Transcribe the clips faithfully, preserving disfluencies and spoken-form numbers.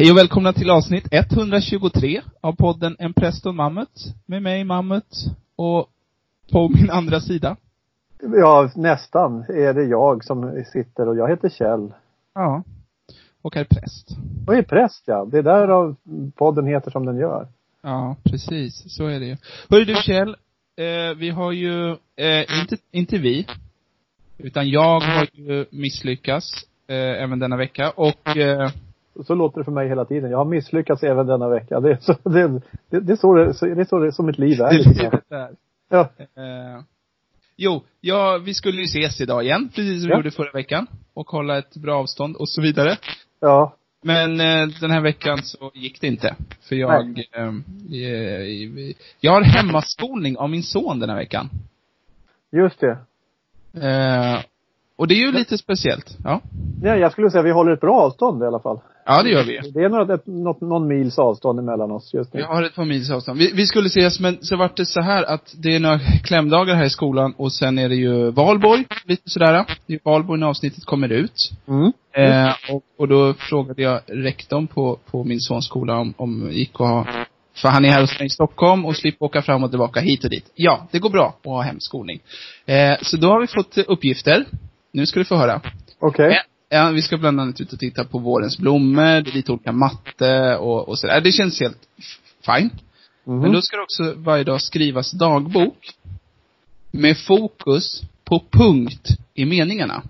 Hej och välkomna till avsnitt etthundratjugotre av podden En präst och Mammut. Med mig Mammut och på min andra sida. Ja, nästan är det jag som sitter och jag heter Kjell. Ja, och är präst. Och är präst, ja. Det är där podden heter som den gör. Ja, precis. Så är det ju. Hörru du Kjell, eh, vi har ju, eh, inte, inte vi, utan jag har ju misslyckats eh, även denna vecka. Och... Eh, så låter det för mig hela tiden. Jag har misslyckats även denna vecka. Det är så det, det, det är så det, det är så det som ett liv är. Det är det är. Ja. Eh, jo, ja, vi skulle ju ses idag igen, precis som vi ja. gjorde förra veckan. Och hålla ett bra avstånd och så vidare. Ja. Men eh, den här veckan så gick det inte. För jag eh, eh, jag har hemmaskolning av min son den här veckan. Just det. Eh, och det är ju lite speciellt. Ja. Ja, jag skulle säga att vi håller ett bra avstånd i alla fall. Ja, det gör vi. Det är några, ett, något, någon mils avstånd emellan oss just nu. Vi har ett par mils avstånd. Vi, vi skulle ses, men så vart det så här att det är några klämdagar här i skolan. Och sen är det ju Valborg, lite sådär. Det är Valborg när avsnittet kommer ut. Mm. Eh, och, och då frågade jag rektorn på, på min sons skola om, om gick och ha... För han är här hos mig i Stockholm och slipper åka fram och tillbaka hit och dit. Ja, det går bra att ha hemskolning. Eh, så då har vi fått uppgifter. Nu ska du få höra. Okej. Okay. Ja, vi ska bland annat ut och titta på vårens blommor. Det är lite olika matte och, och sådär. Det känns helt fine. Mm-hmm. Men då ska det också varje dag skrivas dagbok. Med fokus på punkt i meningarna.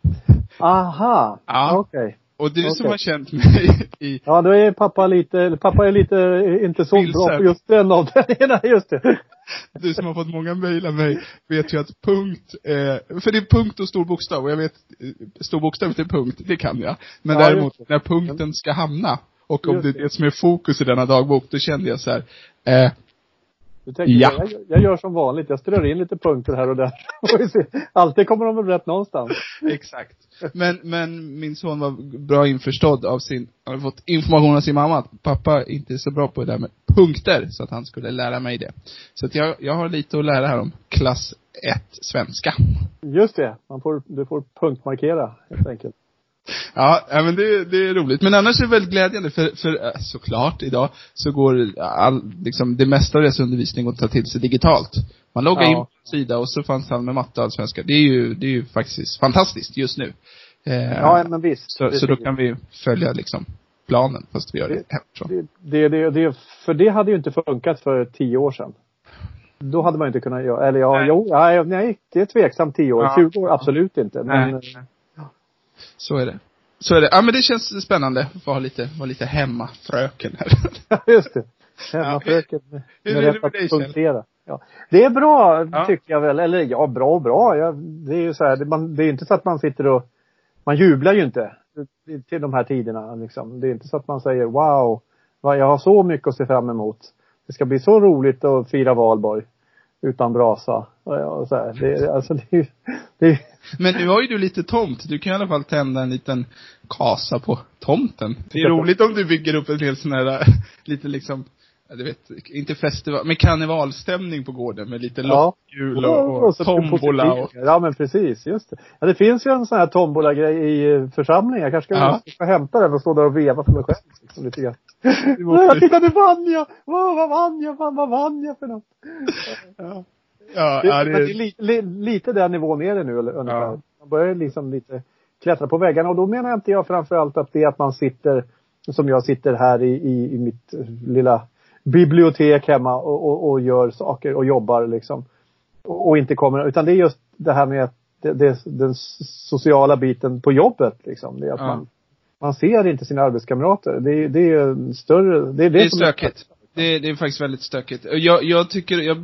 Aha, ja. Okej. Okay. Och du okay. som har känt mig i... Ja, då är pappa lite, pappa är lite inte så Vilsen. bra på just den av den. Nej, just det. Du som har fått många mejl av mig vet ju att punkt, eh, för det är punkt och stor bokstav. Och jag vet, stor bokstav är punkt, det kan jag. Men ja, däremot, när punkten ska hamna, och om just det är det som är fokus i denna dagbok, då kände jag så här, eh, du tänker, ja. jag, jag gör som vanligt, jag strör in lite punkter här och där. Alltid kommer de väl rätt någonstans. Exakt. Men, men min son var bra införstådd av sin, han har fått information av sin mamma att pappa inte är så bra på det där med punkter, så att han skulle lära mig det. Så att jag, jag har lite att lära här om klass ett svenska. Just det, man får, du får punktmarkera helt enkelt. Ja, men det, det är roligt. Men annars är det väldigt glädjande för, för såklart idag så går all, liksom, det mesta av dess undervisning att ta till sig digitalt. Man loggar ja. in på en sida och så fanns han med matte och allsvenska. Det är ju, det är ju faktiskt fantastiskt just nu. Eh, ja, men visst. Så, så då kan vi följa liksom planen fast vi gör det, det hemifrån. Det, det, det, för det hade ju inte funkat för tio år sedan. Då hade man inte kunnat göra, eller ja, nej. jo, nej, nej, det är tveksamt tio år. Ja. tjugo år, absolut inte. Men, nej. Så är det. Så är det. Ja, men det känns spännande att vara lite, vara lite hemmafröken här. Ja, just det. Hemmafröken med, med rätt att punktera. Ja. Det är bra, ja. tycker jag väl. Eller ja, bra och bra. Ja, det är ju så här, det, man, det är inte så att man sitter och, man jublar ju inte till de här tiderna. Liksom. Det är inte så att man säger, wow, jag har så mycket att se fram emot. Det ska bli så roligt att fira Valborg utan brasa. Och så här. Det, alltså, det, det, men nu har ju du lite tomt. Du kan i alla fall tända en liten kasa på tomten. Det är roligt om du bygger upp en hel sån här lite liksom, du vet, inte festival, med karnevalstämning på gården med lite ja. lockhjul och, och, och tombola. Och... Ja, men precis, just det. Ja, det finns ju en sån här tombola-grej i församlingen. Jag kanske ska, ja. ska hämta den och stå där och veva för mig själv. Liksom, lite grann. Ja, titta, nu vann jag! Vad, vad vann jag? Vad, vad vann jag för något? Ja. Ja, det, ja, det... Men det är li, li, lite där nivån är det nu ungefär. Ja. Man börjar liksom lite klättra på väggarna. Och då menar inte jag framförallt att det är att man sitter, som jag sitter här i, i, i mitt lilla bibliotek hemma och, och, och gör saker och jobbar liksom. Och, och inte kommer, utan det är just det här med det, det, den sociala biten på jobbet liksom. Det är att ja. man, man ser inte sina arbetskamrater. Det, det är större... Det är, det det är som stökigt. Är... Det, det är faktiskt väldigt stökigt. Jag, jag tycker... Jag...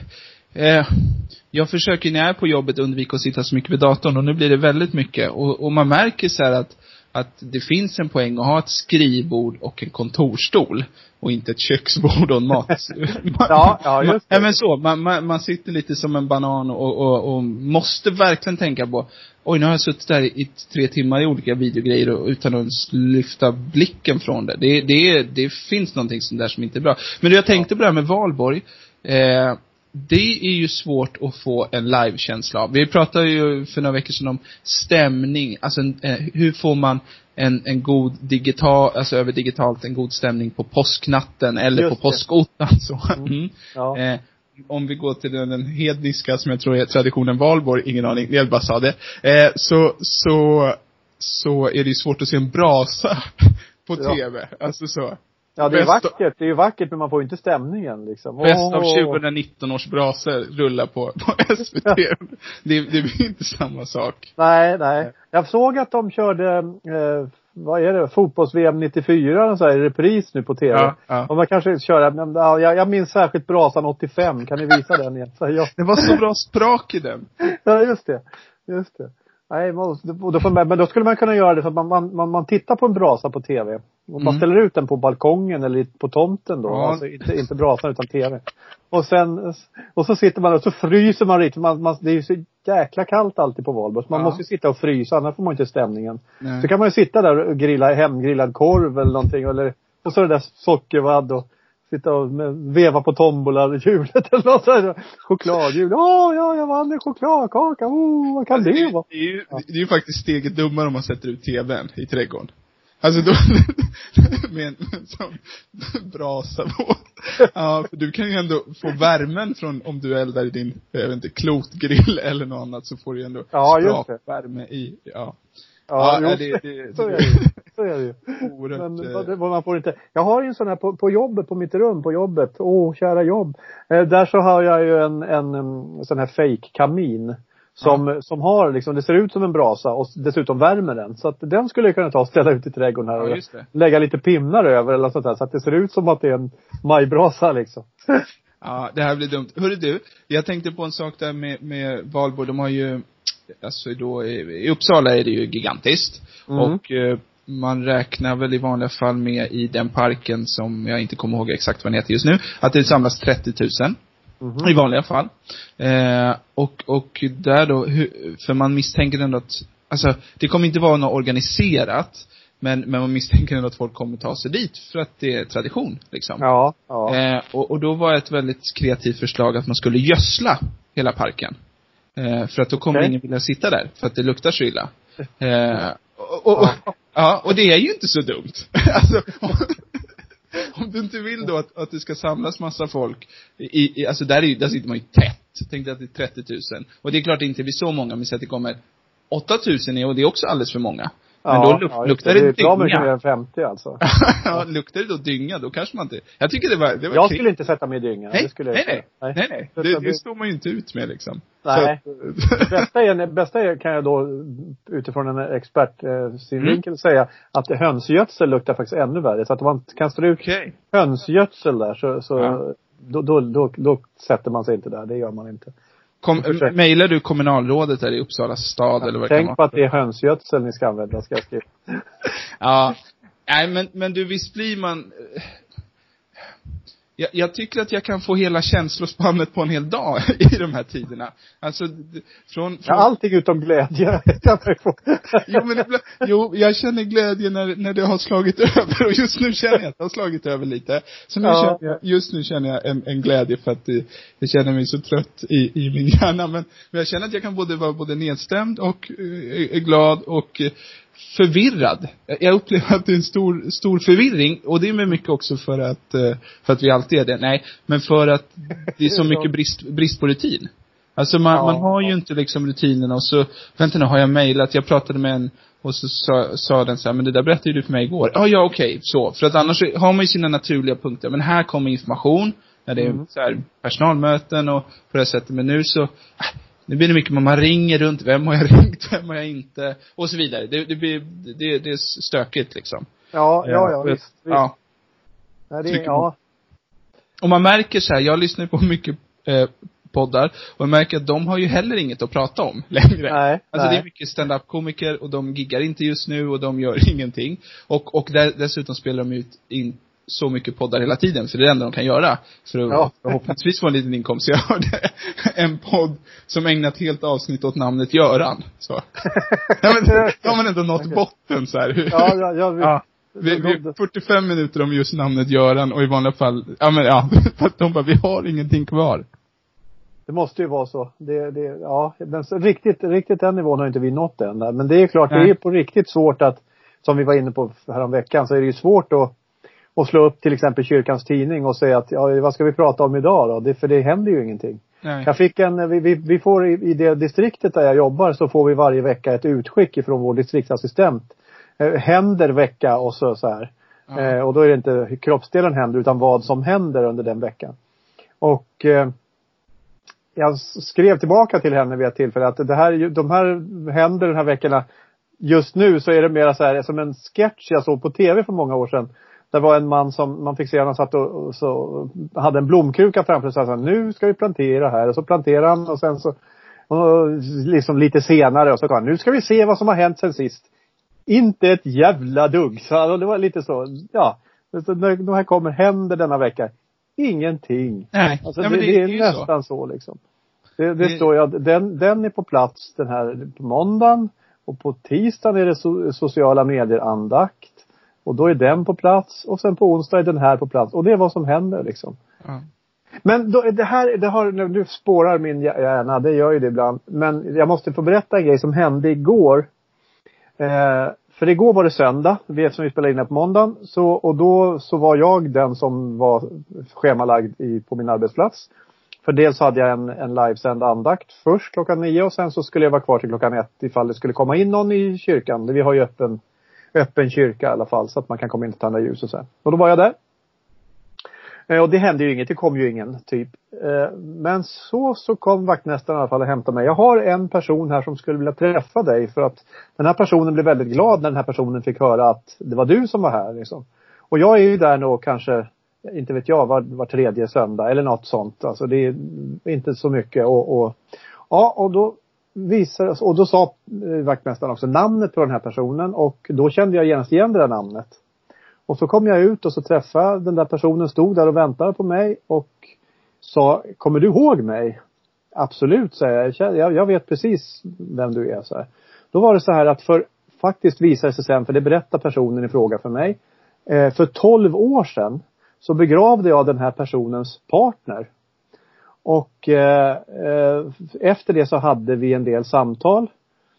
Eh, jag försöker när jag är på jobbet undvika att sitta så mycket vid datorn, och nu blir det väldigt mycket, och, och man märker så här att, att det finns en poäng att ha ett skrivbord och en kontorstol och inte ett köksbord och en mat. ja, ja, just det. Ja, men så, man, man, man sitter lite som en banan och, och, och måste verkligen tänka på, oj, nu har jag suttit där i tre timmar i olika videogrejer och, utan att lyfta blicken från det. Det, det, det finns någonting som där som inte är bra. Men jag tänkte på det här med Valborg. Eh, det är ju svårt att få en livekänsla av. Vi pratade ju för några veckor sedan om stämning. Alltså eh, hur får man en, en god digital, alltså över digitalt en god stämning på påsknatten eller Just på påskottan så. Mm. Ja. Eh, om vi går till den, den hedniska som jag tror är traditionen Valborg, ingen aning, jag bara sa det. Eh, så, så, så är det ju svårt att se en brasa på ja. tv. Alltså så. Ja, det är vackert. Det är ju vackert, men man får ju inte stämningen liksom. Bäst av tjugonitton års brasor rullar på, på S V T. det, det blir inte samma sak. Nej, nej. Jag såg att de körde, eh, vad är det, fotbolls-V M nittiofyra så här, i repris nu på tv. Ja, ja. Och man kanske kör, men, ja, jag, jag minns särskilt brasan åttiofem. Kan ni visa den igen? Så jag... Det var så bra sprak i den. Ja, just det. Just det. Nej, då får man, men då skulle man kunna göra det så att man, man, man, man tittar på en brasa på tv. Och mm. man ställer ut den på balkongen eller på tomten då. Ja. Alltså inte, inte brasan utan tv. Och sen, och så sitter man och så fryser man riktigt. Man, man, det är ju så jäkla kallt alltid på Valborg. Man ja. måste ju sitta och frysa, annars får man inte stämningen. Nej. Så kan man ju sitta där och grilla hemgrillad korv eller någonting. Eller, och så är det där sockervadd och sitta och veva på tombola-hjulet eller något sådär. Chokladhjul. Åh, ja, jag vann en chokladkaka. Oh, vad kan det vara? Det är ju, ja. det är ju faktiskt steget dummare om man sätter ut tvn i trädgården. Alltså då, med en sån brasa på. Ja, för du kan ju ändå få värmen från, om du eldar i din, jag vet inte, klotgrill eller något annat, så får du ändå ja, just det. värme i, ja. Ja, ja det, det, det, så är det ju. Så är det ju. Men det, man får inte. Jag har ju en sån här på, på jobbet, på mitt rum på jobbet. Åh, kära jobb. Eh, där så har jag ju en, en, en sån här fake kamin. Som, ja. som har liksom, det ser ut som en brasa och dessutom värmer den. Så att den skulle jag kunna ta och ställa ut i trädgården här. Ja, och lägga lite pinnar över eller sånt där. Så att det ser ut som att det är en majbrasa liksom. Ja, det här blir dumt. Hörru du, jag tänkte på en sak där med, med Valborg. De har ju, alltså då i, i Uppsala är det ju gigantiskt. Mm. Och eh, man räknar väl i vanliga fall med i den parken som jag inte kommer ihåg exakt vad den heter just nu, att det samlas trettio tusen. Mm-hmm. I vanliga fall. Eh, och, och där då, för man misstänker ändå att, alltså det kommer inte vara något organiserat, men, men man misstänker ändå att folk kommer ta sig dit för att det är tradition liksom. Ja, ja. Eh, och, och då var ett väldigt kreativt förslag att man skulle gödsla hela parken. Eh, för att då kommer okay. ingen vilja sitta där, för att det luktar så illa. Eh, och, och, och, ja, och det är ju inte så dumt. Alltså, om du inte vill då att, att det ska samlas massa folk i, i, alltså där, är, där sitter man ju tätt. Tänkte att det är trettio tusen. Och det är klart det inte blir så många, men så att det kommer åtta tusen är, och det är också alldeles för många. Men ja, då luk, ja, luktar det, det, det dynga. Det är bra mycket mer än femtio alltså. Ja, luktar det då dynga, då kanske man inte. Jag tycker det var, det var jag krig. skulle inte sätta mig i dynga. Nej, det skulle nej, jag nej, nej, nej, nej. Det, det, det står man ju inte ut med liksom. Nej. Så, bästa, är, bästa är, kan jag då utifrån en expert eh, synvinkel mm. säga att hönsgödsel luktar faktiskt ännu värre. Så att man kan stå ut okay. hönsgödsel där så, så ja. då, då, då, då sätter man sig inte där. Det gör man inte. Kom, mailar du kommunalrådet där i Uppsala stad ja, eller vad tänk kan man? på att det är hönsgödsel ni ska använda, ska jag skriva. Ja, nej men, men du, visst blir man... Jag, jag tycker att jag kan få hela känslospannet på en hel dag i de här tiderna. Alltså, från... från... Ja, allting utom glädje. jo, men det, jo, jag känner glädje när, när det har slagit över. Och just nu känner jag att det har slagit över lite. Så nu ja. känner jag, just nu känner jag en, en glädje för att det, jag känner mig så trött i, i min hjärna. Men, men jag känner att jag kan både vara både nedstämd och uh, glad och... Uh, förvirrad. Jag upplever att det är en stor, stor förvirring. Och det är med mycket också för att, för att vi alltid är det. Nej, men för att det är så mycket brist, brist på rutin. Alltså man, ja. man har ju inte liksom rutinerna. Och så, vänta nu, har jag mejlat. Jag pratade med en och så sa, sa den så här, men det där berättade du för mig igår. Ja, ja, okej, okay, så. För att annars har man ju sina naturliga punkter. Men här kommer information. När det är mm. så här personalmöten och på det sättet. Men nu så... Nu blir det mycket man ringer runt. Vem har jag ringt? Vem har jag inte? Och så vidare. Det, det, blir, det, det är stökigt liksom. Ja, ja, ja. Visst, visst. Ja. Nej, det är, ja. Och man märker så här. Jag lyssnar på mycket eh, poddar. Och jag märker att de har ju heller inget att prata om längre. Nej, alltså nej. det är mycket stand-up-komiker. Och de giggar inte just nu. Och de gör ingenting. Och, och där, dessutom spelar de ut in så mycket poddar hela tiden, för det är det enda de kan göra för att ja. förhoppningsvis få en liten inkomst. Jag hörde en podd som ägnat helt avsnitt åt namnet Göran. Så. Ja, men då har man ändå nått okay. botten så här. Ja, ja, ja, vi, ja. Vi, vi fyrtiofem minuter om just namnet Göran och i vanliga fall, ja men ja, för att de bara, vi har ingenting kvar. Det måste ju vara så. Det, det, ja, men så riktigt, riktigt den nivån har inte vi nått än. Men det är klart, Nej. det är på riktigt svårt att som vi var inne på häromveckan, så är det ju svårt att, att slå upp till exempel kyrkans tidning och säga att ja, vad ska vi prata om idag då? Det, för det händer ju ingenting. Nej. Jag fick en, vi, vi, vi får i, i det distriktet där jag jobbar, så får vi varje vecka ett utskick ifrån vår distriktsassistent. Eh, händer vecka och så, så här. Ja. Eh, och då är det inte hur kroppsdelen händer, utan vad som händer under den veckan. Och eh, jag skrev tillbaka till henne vid ett tillfälle att det här, de här händer den här veckorna, just nu så är det mer så här som en sketch jag såg på tv för många år sedan. Det var en man som man fick se, han satt och, och så hade en blomkruka framför sig och sa, nu ska vi plantera här, och så planterar han, och sen så och liksom lite senare och så kan nu ska vi se vad som har hänt sen sist. Inte ett jävla dugg. Så det var lite så, ja, de här kommer händer denna vecka. Ingenting. Nej, alltså, ja, det, det, det är, det är nästan så, så liksom. Det, det, det står ju att den, den är på plats den här på måndagen, och på tisdagen är det so, sociala medier andakt, och då är den på plats, och sen på onsdag är den här på plats, och det är vad som händer liksom. Mm. Men då, det här, det har, när du spårar min hjärna, det gör ju det ibland, men jag måste få berätta en grej som hände igår. Eh, för igår var det söndag, vi som vi spelade in här på måndagen, så, och då så var jag den som var schemalagd i, på min arbetsplats. För dels hade jag en, en livesänd andakt först klockan nio, och sen så skulle jag vara kvar till klockan ett ifall det skulle komma in någon i kyrkan. Vi har ju öppen, öppen kyrka i alla fall, så att man kan komma in och tända ljus och så. Och då var jag där. Eh, och det hände ju inget, det kom ju ingen typ. Eh, men så, så kom vaktmästaren i alla fall och hämtade mig. Jag har en person här som skulle vilja träffa dig, för att den här personen blev väldigt glad när den här personen fick höra att det var du som var här liksom. Och jag är ju där nog kanske, inte vet jag, var, var tredje söndag eller något sånt. Alltså det är inte så mycket. Och, och, ja, och då visade, och då sa vaktmästaren också namnet på den här personen, och då kände jag genast igen det där namnet. Och så kom jag ut och så träffade den där personen, stod där och väntade på mig och sa, kommer du ihåg mig? Absolut, säger jag. jag. Jag vet precis vem du är, så här. Då var det så här att för faktiskt visade sig sen, för det berättar personen i fråga för mig, eh, för tolv år sedan så begravde jag den här personens partner. Och eh, efter det så hade vi en del samtal.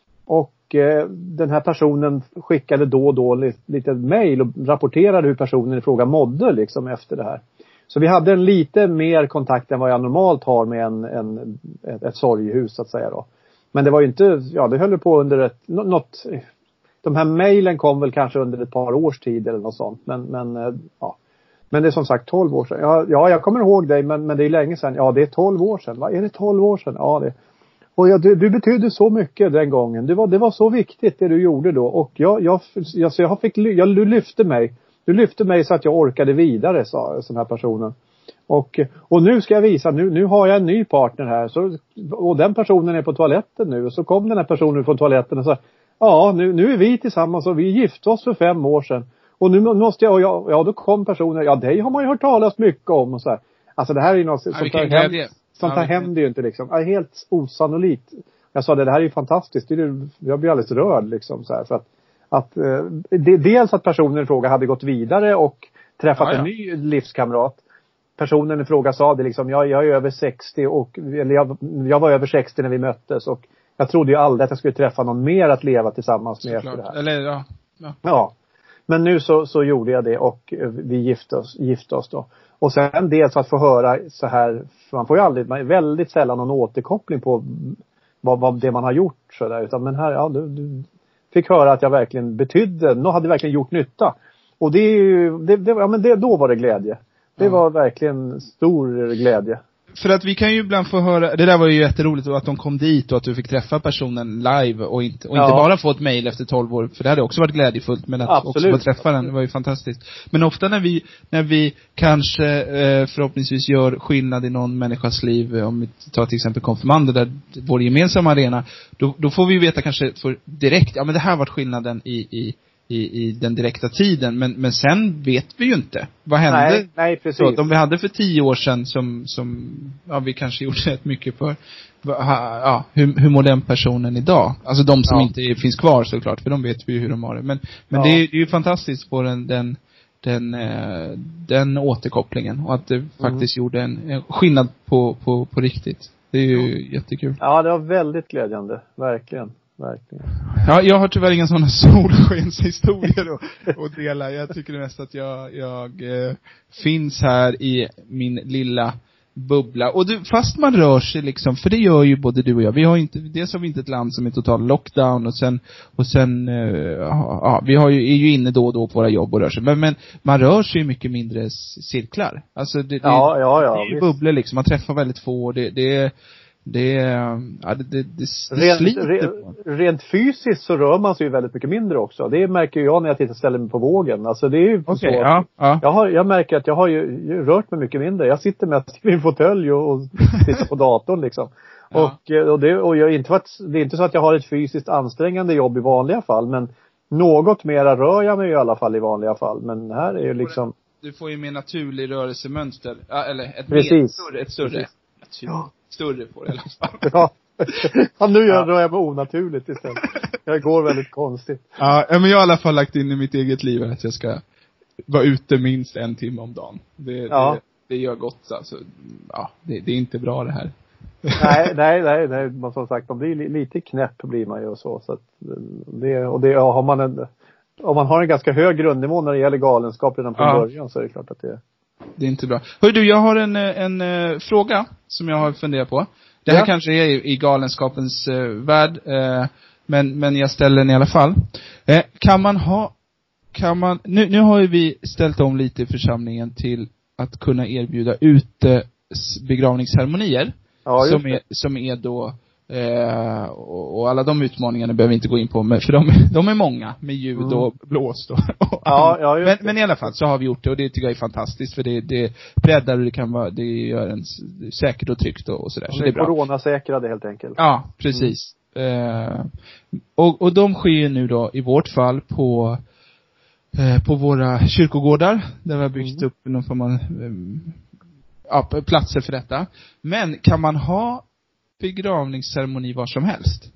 Och eh, den här personen skickade då och då lite, lite mejl och rapporterade hur personen i fråga mådde liksom efter det här. Så vi hade en lite mer kontakt än vad jag normalt har med en, en, ett, ett sorghus så att säga då. Men det var ju inte, ja det höll på under ett, något, de här mejlen kom väl kanske under ett par års tid eller något sånt. Men, men ja. Men det är som sagt tolv år sedan. Ja, ja jag kommer ihåg dig, men, men det är länge sedan. Ja, det är tolv år sedan. Va? Är det tolv år sedan? Ja, det. Och ja, du, du betydde så mycket den gången. Det var, det var så viktigt det du gjorde då. Och jag, jag, jag, så jag fick, jag, du lyfte mig. Du lyfte mig så att jag orkade vidare, sa den här personen. Och, och nu ska jag visa, nu, nu har jag en ny partner här. Så, och den personen är på toaletten nu. Och så kom den här personen från toaletten och sa, ja, nu, nu är vi tillsammans och vi gifte oss för fem år sedan. Och nu måste jag, ja, ja då kom personer, ja dig har man ju hört talas mycket om och så här. Alltså det här är ju något, ja, sånt här, händer, sånt här ja, händer ju inte liksom. Ja, helt osannolikt. Jag sa det, det här är ju fantastiskt. Det är, jag blir alldeles rörd liksom så här. För att, att det, dels att personen i fråga hade gått vidare och träffat ja, ja. en ny livskamrat. Personen i fråga sa det liksom, jag, jag är över sextio och, eller jag, jag var över sextio när vi möttes och jag trodde ju aldrig att jag skulle träffa någon mer att leva tillsammans med efter det här. Eller ja. Ja. ja. Men nu så, så gjorde jag det och vi gifte oss, gifte oss då. Och sen dels att få höra så här, för man får ju aldrig, man är väldigt sällan någon återkoppling på vad, vad det man har gjort så där. Utan men här, ja du, du fick höra att jag verkligen betydde, något hade verkligen gjort nytta. Och det är ju, det, det, ja men det, då var det glädje. Det ja. var verkligen stor glädje. För att vi kan ju ibland få höra, det där var ju jätteroligt att de kom dit och att du fick träffa personen live och inte, och ja. inte bara få ett mejl efter tolv år, för det hade också varit glädjefullt, men att Absolut. också få träffa den, det var ju fantastiskt. Men ofta när vi, när vi kanske eh, förhoppningsvis gör skillnad i någon människas liv, om vi tar till exempel konfirmander där vår gemensamma arena, då, då får vi ju veta kanske för direkt, ja men det här har varit skillnaden i, i I, i den direkta tiden, men, men sen vet vi ju inte. Vad hände? Nej, nej precis. Så, de vi hade för tio år sedan som, som ja, vi kanske gjorde rätt mycket för. Ja, hur, hur mår den personen idag? Alltså de som ja. inte finns kvar såklart, för de vet vi ju hur de har det. Men, men ja. det, är, det är ju fantastiskt på den, den, den, den återkopplingen. Och att det faktiskt mm. gjorde en, en skillnad på, på, på riktigt. Det är ju ja. jättekul. Ja, det var väldigt glädjande. Verkligen. verkligen. Ja, jag har tyvärr inga sådana solskenshistorier att, att dela. Jag tycker mest att jag, jag eh, finns här i min lilla bubbla. Och du, fast man rör sig liksom, för det gör ju både du och jag. Vi har inte, dels har vi inte ett land som är total lockdown och sen, och sen eh, ja, vi har ju, är ju inne då och då på våra jobb och rör sig. Men, men man rör sig ju mycket mindre cirklar. Alltså det, det, ja, ja, ja, det är ju bubblor liksom. Man träffar väldigt få. Det, det Det, ja, det, det, det, det rent, sliter re, rent fysiskt så rör man sig ju väldigt mycket mindre också. Det märker jag när jag tittar ställer mig på vågen. Alltså det är ju okay, så ja, ja. Jag, har, jag märker att jag har ju, ju rört mig mycket mindre. Jag sitter med min fåtölj och, och tittar på datorn liksom. Ja. Och, och, det, och jag, inte för att, det är inte så att jag har ett fysiskt ansträngande jobb i vanliga fall. Men något mera rör jag mig i alla fall i vanliga fall. Men här är ju liksom... Du får ju mer naturlig rörelsemönster. Eller ett Precis. mer större. Ett större. Precis. Ja. Större på det i alla fall. Ja. Ja, nu gör ja. jag mig onaturligt istället. Jag går väldigt konstigt. Ja, men jag har i alla fall lagt in i mitt eget liv att jag ska vara ute minst en timme om dagen. Det, ja. det, det gör gott alltså. Ja, det, det är inte bra det här. nej, nej, nej, nej. Men som sagt, man blir lite knäpp blir man ju och så. Så att det, och det, ja, har man en, om man har en ganska hög grundnivå när det gäller galenskap redan från ja. början så är det klart att det är... Det är inte bra. Hör du, jag har en, en, en fråga som jag har funderat på. Det här ja. kanske är i, i galenskapens uh, värld, uh, men, men jag ställer den i alla fall. Uh, kan man ha, kan man, nu, nu har ju vi ställt om lite i församlingen till att kunna erbjuda ute begravningsceremonier. Ja, som, är, som är då, uh, och, och alla de utmaningarna behöver vi inte gå in på, men för de, de är många med ljud mm. och blås då. Ja, ja, men, men i alla fall så har vi gjort det och det tycker jag är fantastiskt för det, det breddar och det kan vara, det gör en säkert och tryggt och, och sådär. Så det är bra. Coronasäkrade helt enkelt. Ja, precis. Mm. Uh, och, och de sker nu då i vårt fall på uh, på våra kyrkogårdar där vi har byggt mm. upp någon form av um, ja, platser för detta. Men kan man ha begravningsceremoni var som helst?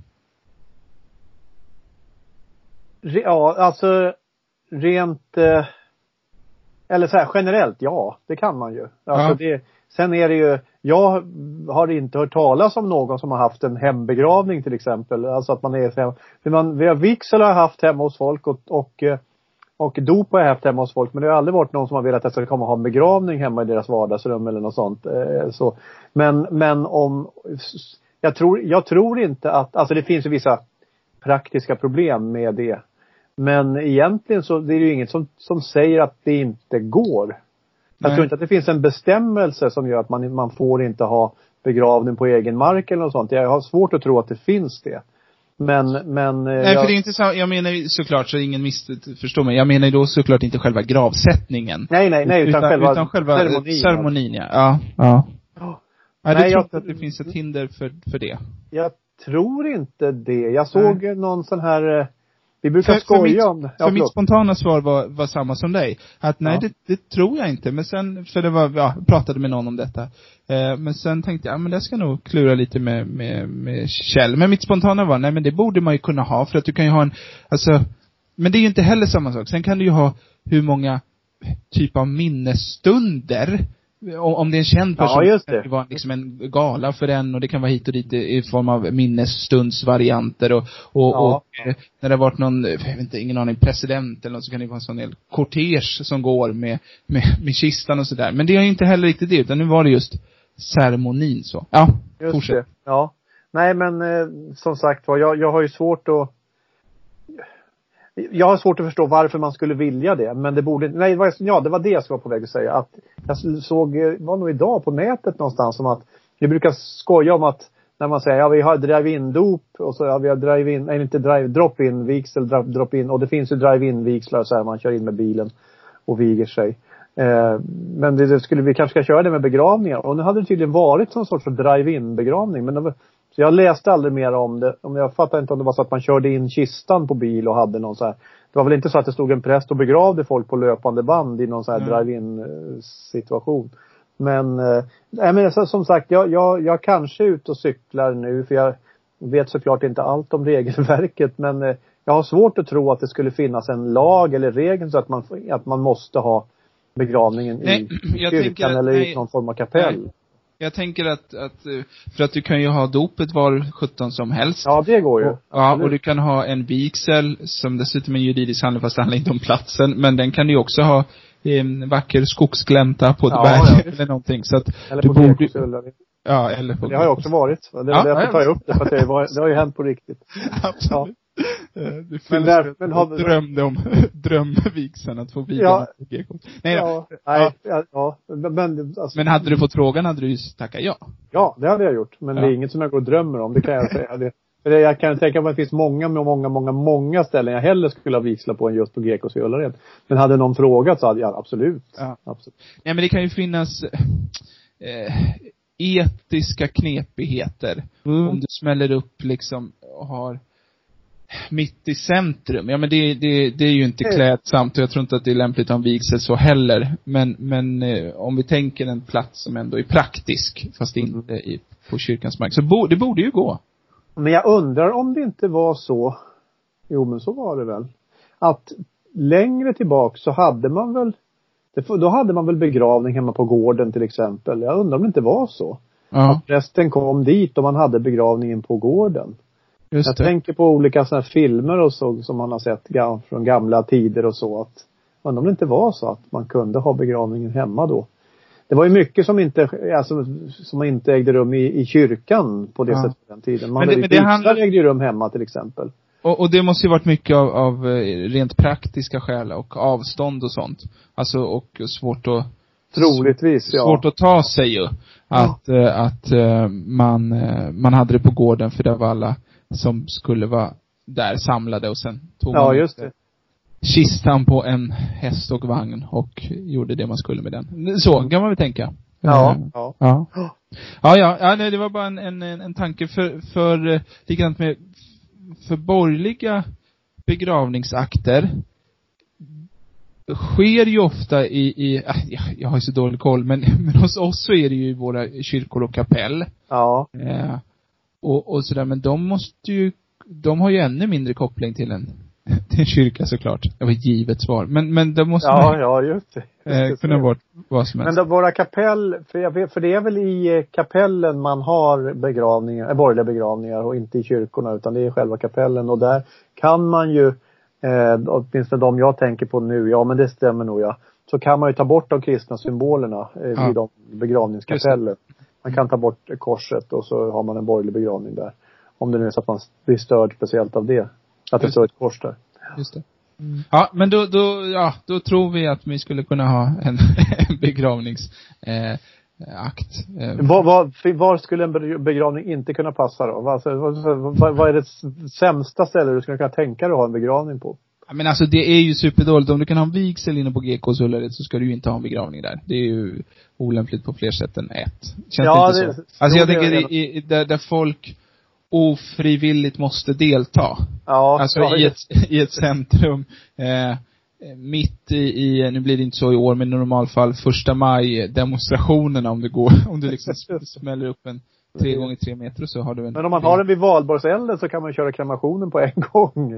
Ja, alltså rent eh, eller så här generellt, ja, det kan man ju. Alltså ja. det, sen är det ju, jag har inte hört talas om någon som har haft en hembegravning till exempel. Alltså att man är hem, man, vi har vigsel har haft hemma hos folk och, och, och dop har jag haft hemma hos folk. Men det har aldrig varit någon som har velat att jag ska komma och ha en begravning hemma i deras vardagsrum eller något sånt. Så, men, men om, jag tror, jag tror inte att, alltså det finns ju vissa praktiska problem med det. Men egentligen så det är det ju inget som, som säger att det inte går. Jag Nej. tror inte att det finns en bestämmelse som gör att man, man får inte ha begravning på egen mark eller något sånt. Jag har svårt att tro att det finns det. Men, men Nej, jag... för det är inte så, jag menar ju såklart så ingen missförstår mig. Jag menar ju då såklart inte själva gravsättningen. Nej, nej, nej, utan, utan själva, utan själva ceremonin. ceremonin ja. Ja, ja. Oh. Nej, nej, jag tror att det finns ett hinder för, för det. Jag tror inte det. Jag såg nej. någon sån här... Vi brukar för, skoja för mitt, om... Ja, för mitt spontana svar var, var samma som dig. Att nej, ja. det, det tror jag inte. Men sen, för det var, ja, jag pratade med någon om detta. Eh, men sen tänkte jag, ja men det ska nog klura lite med, med, med Kjell. Men mitt spontana var, nej men det borde man ju kunna ha. För att du kan ju ha en, alltså, men det är ju inte heller samma sak. Sen kan du ju ha hur många typ av minnesstunder. Om det är en känd person, ja, just det. Det kan vara liksom en gala för den och det kan vara hit och dit i form av minnesstundsvarianter och, och, ja. och när det har varit någon, jag vet inte, ingen aning, president eller något så kan det vara en sån hel kortege som går med, med, med kistan och sådär. Men det är ju inte heller riktigt det, utan nu var det just ceremonin så. Ja, just fortsätt. Det. Ja. Nej men eh, som sagt var, jag, jag har ju svårt att Jag har svårt att förstå varför man skulle vilja det. Men det borde, nej, det var, ja, det var det jag var på väg att säga. Att jag såg, det var nog idag på nätet någonstans som att vi brukar skoja om att när man säger, ja vi har drive-in-dop och så ja, vi har drive-in, nej inte drive, drop-in, vigsel, drop-in. Och det finns ju drive-in-vigslar så här, man kör in med bilen och viger sig. Eh, men det, det skulle vi kanske ska köra det med begravningar. Och nu hade det tydligen varit någon sorts drive-in-begravning. Men det var, så jag läste aldrig mer om det. Om jag fattar inte om det var så att man körde in kistan på bil och hade någon så här. Det var väl inte så att det stod en präst och begravde folk på löpande band i någon så här mm. drive-in situation. Men, äh, men så, som sagt, jag, jag, jag kanske är ute och cyklar nu. För jag vet såklart inte allt om regelverket. Men äh, jag har svårt att tro att det skulle finnas en lag eller regel så att man, att man måste ha begravningen nej, i kyrkan tänker, eller nej, i någon form av kapell. Nej. Jag tänker att, att, för att du kan ju ha dopet var sjutton som helst. Ja, det går ju. Och, ja, och du kan ha en vigsel som dessutom är en juridisk handling, fast det handlar inte om platsen. Men den kan du också ha en vacker skogsglänta på ett ja, berg ja. eller någonting. Så att eller du på borde... Ja, eller på det har ju också varit. Det, ja, därför tar jag upp det, för att det, var, det har ju hänt på riktigt. Absolut. Ja. Du men där, men har... drömde om drömvigseln att få viga. Ja. Nej, ja, nej, ja. ja. Men, alltså, men hade du fått frågan hade du ju tackat ja. Ja, det hade jag gjort. Men ja. Det är inget som jag går och drömmer om, det kan jag säga. Det, för det, jag kan tänka mig att det finns många, många, många, många ställen jag hellre skulle ha vigslat på än just på G K:s i Ullared. Men hade någon frågat så hade jag absolut. Ja. absolut. Nej, men det kan ju finnas eh, etiska knepigheter. Mm. Om du smäller upp liksom och har mitt i centrum. Ja, men det, det, det är ju inte klädsamt, och jag tror inte att det är lämpligt att ha en vigsel så heller. Men, men eh, om vi tänker en plats som ändå är praktisk, fast mm. inte i, på kyrkans mark, så bo, det borde ju gå. Men jag undrar om det inte var så, jo men så var det väl, att längre tillbaka så hade man väl, då hade man väl begravning hemma på gården till exempel. Jag undrar om det inte var så. Ja. Att prästen kom dit och man hade begravningen på gården. Just jag det. Tänker på olika sådana här filmer och så som man har sett från gamla tider och så, att men om det inte var så att man kunde ha begravningen hemma då. Det var ju mycket som inte, alltså, som inte ägde rum i, i kyrkan på det ja. sättet på den tiden. Man men det, hade men det handlar... ägde rum hemma till exempel. Och, och det måste ju varit mycket av, av rent praktiska skäl och avstånd och sånt. Alltså, och svårt att troligtvis, ja. Svårt att ta sig ju. Att, ja. att, att man, man hade det på gården, för det var alla som skulle vara där samlade, och sen tog ja, man just det. kistan på en häst och vagn och gjorde det man skulle med den. Så kan man väl tänka. Ja. Uh, ja. Ja. Ja, ja, ja nej, det var bara en, en, en tanke för, för likadant med för borgerliga begravningsakter sker ju ofta i, i äh, jag har ju så dålig koll, men, men hos oss så är det ju i våra kyrkor och kapell. Ja. Uh, och, och sådär, men de måste ju, de har ju ännu mindre koppling till en till en kyrka såklart. Det var ett givet svar. Men, men det måste ja, man, ja, just det. Just eh, kunna vara vad som helst. Men då, våra kapell, för, jag vet, för det är väl i kapellen man har begravningar, äh, borgerliga begravningar, och inte i kyrkorna, utan det är själva kapellen. Och där kan man ju, eh, åtminstone de jag tänker på nu, ja men det stämmer nog ja. Så kan man ju ta bort de kristna symbolerna eh, ja. i de begravningskapellen. Man kan ta bort korset och så har man en borgerlig begravning där. Om det nu är så att man blir störd speciellt av det. Att det står ett kors där. Just det. Mm. Ja, men då, då, ja, då tror vi att vi skulle kunna ha en, en begravningsakt. Eh, var, var, var skulle en begravning inte kunna passa då? Alltså, vad, vad, vad är det sämsta stället du skulle kunna tänka dig att ha en begravning på? Ja, men alltså det är ju superdåligt. Om du kan ha en vigsel inne på G K:s Ullared så ska du ju inte ha en begravning där. Det är ju olämpligt på fler sätt än ett. Känns ja, det inte det, så? Alltså jag tänker det, i, där, där folk ofrivilligt måste delta. Ja, alltså ja, i, ett, i ett centrum. Eh, mitt i, i, nu blir det inte så i år, men i normalfall första maj demonstrationerna, om det går, om du liksom smäller upp en tre gånger tre meter, så har du en... Men om man har den vid Valborgselden så kan man köra kremationen på en gång.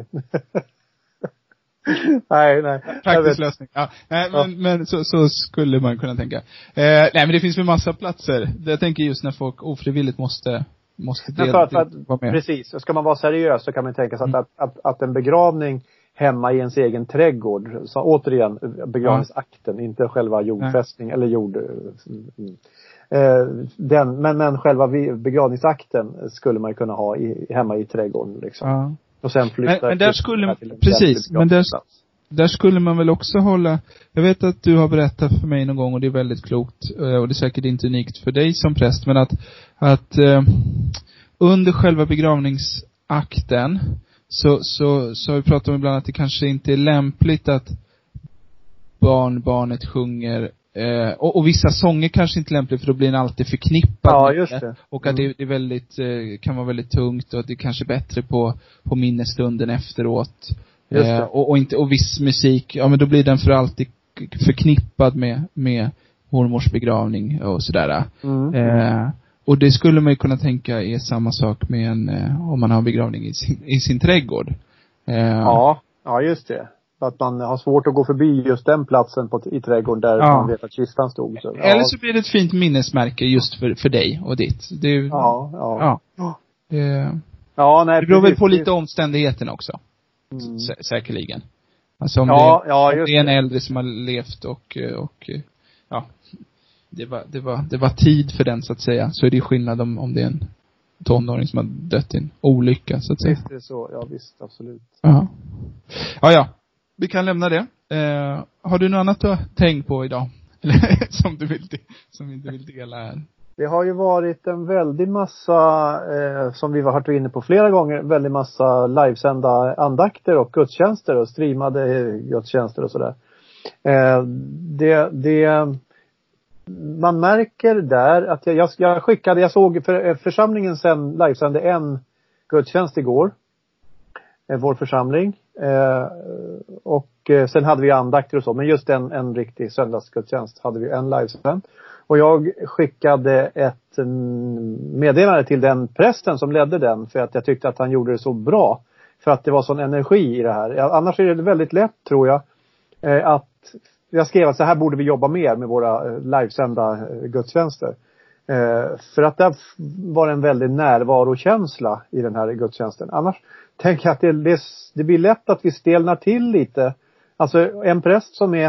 nej, nej. Praktisk lösning. Ja. Nej, ja. men, men så, så skulle man kunna tänka. Eh, nej, men det finns ju massa platser. Jag tänker just när folk ofrivilligt måste måste del, för att, för att, vara med. Precis. Ska man vara seriös så kan man tänka sig mm. att, att, att en begravning hemma i ens egen trädgård, så återigen begravningsakten, ja. inte själva jordfästning eller jord eh, den, men, men själva begravningsakten skulle man kunna ha i, hemma i trädgården liksom. Ja. Och sen flytta men, men där skulle precis, men där, där skulle man väl också hålla, jag vet att du har berättat för mig någon gång, och det är väldigt klokt, och det är säkert inte unikt för dig som präst, men att att eh, under själva begravningsakten så, så, så har vi pratat om ibland att det kanske inte är lämpligt att barnbarnet sjunger, eh, och, och vissa sånger kanske inte är lämpligt, för då blir den alltid förknippad ja, med just det. Och att det, det är väldigt, eh, kan vara väldigt tungt, och att det är kanske bättre på, på minnesstunden efteråt. Eh, och, och, inte, och viss musik, ja men då blir den för alltid förknippad med, med mormors begravning och sådär. Mm. Eh, och det skulle man ju kunna tänka är samma sak med en, eh, om man har en begravning i sin, i sin trädgård. Eh, ja, ja just det. att man har svårt att gå förbi just den platsen på, i trädgården där ja. man vet att kistan stod. Så, ja. Eller så blir det ett fint minnesmärke just för, för dig och ditt. Det, ja, ja. ja. Det, ja nej, det beror väl på lite omständigheten också. Mm. Sä, säkerligen. Alltså om, ja, det, ja, om just det är en det. äldre som har levt och, och ja, det var, det var, det var tid för den så att säga. Så är det skillnad om, om det är en tonåring som har dött i en olycka så att säga. Visst är det så, ja visst, absolut. Ja, ja, ja. Vi kan lämna det. Eh, har du något annat att tänka på idag? Eller som du vill, som inte vill dela här? Det har ju varit en väldig massa, eh, som vi har varit inne på flera gånger, väldigt massa livesända andakter och gudstjänster och streamade gudstjänster och sådär. Eh, det, det, man märker där att jag, jag, jag skickade, jag såg för, församlingen sen livesände en gudstjänst igår. Eh, vår församling. Eh, och eh, sen hade vi andakter och så, men just en, en riktig söndagsgudstjänst hade vi en livesänd. Och jag skickade ett meddelande till den prästen som ledde den. För att jag tyckte att han gjorde det så bra. För att det var sån energi i det här. Annars är det väldigt lätt, tror jag. Att jag skrev att så här borde vi jobba mer med våra livesända gudstjänster. För att det var en väldigt närvarokänsla i den här gudstjänsten. Annars tänker jag att det, det, det blir lätt att vi stelnar till lite. Alltså en präst som är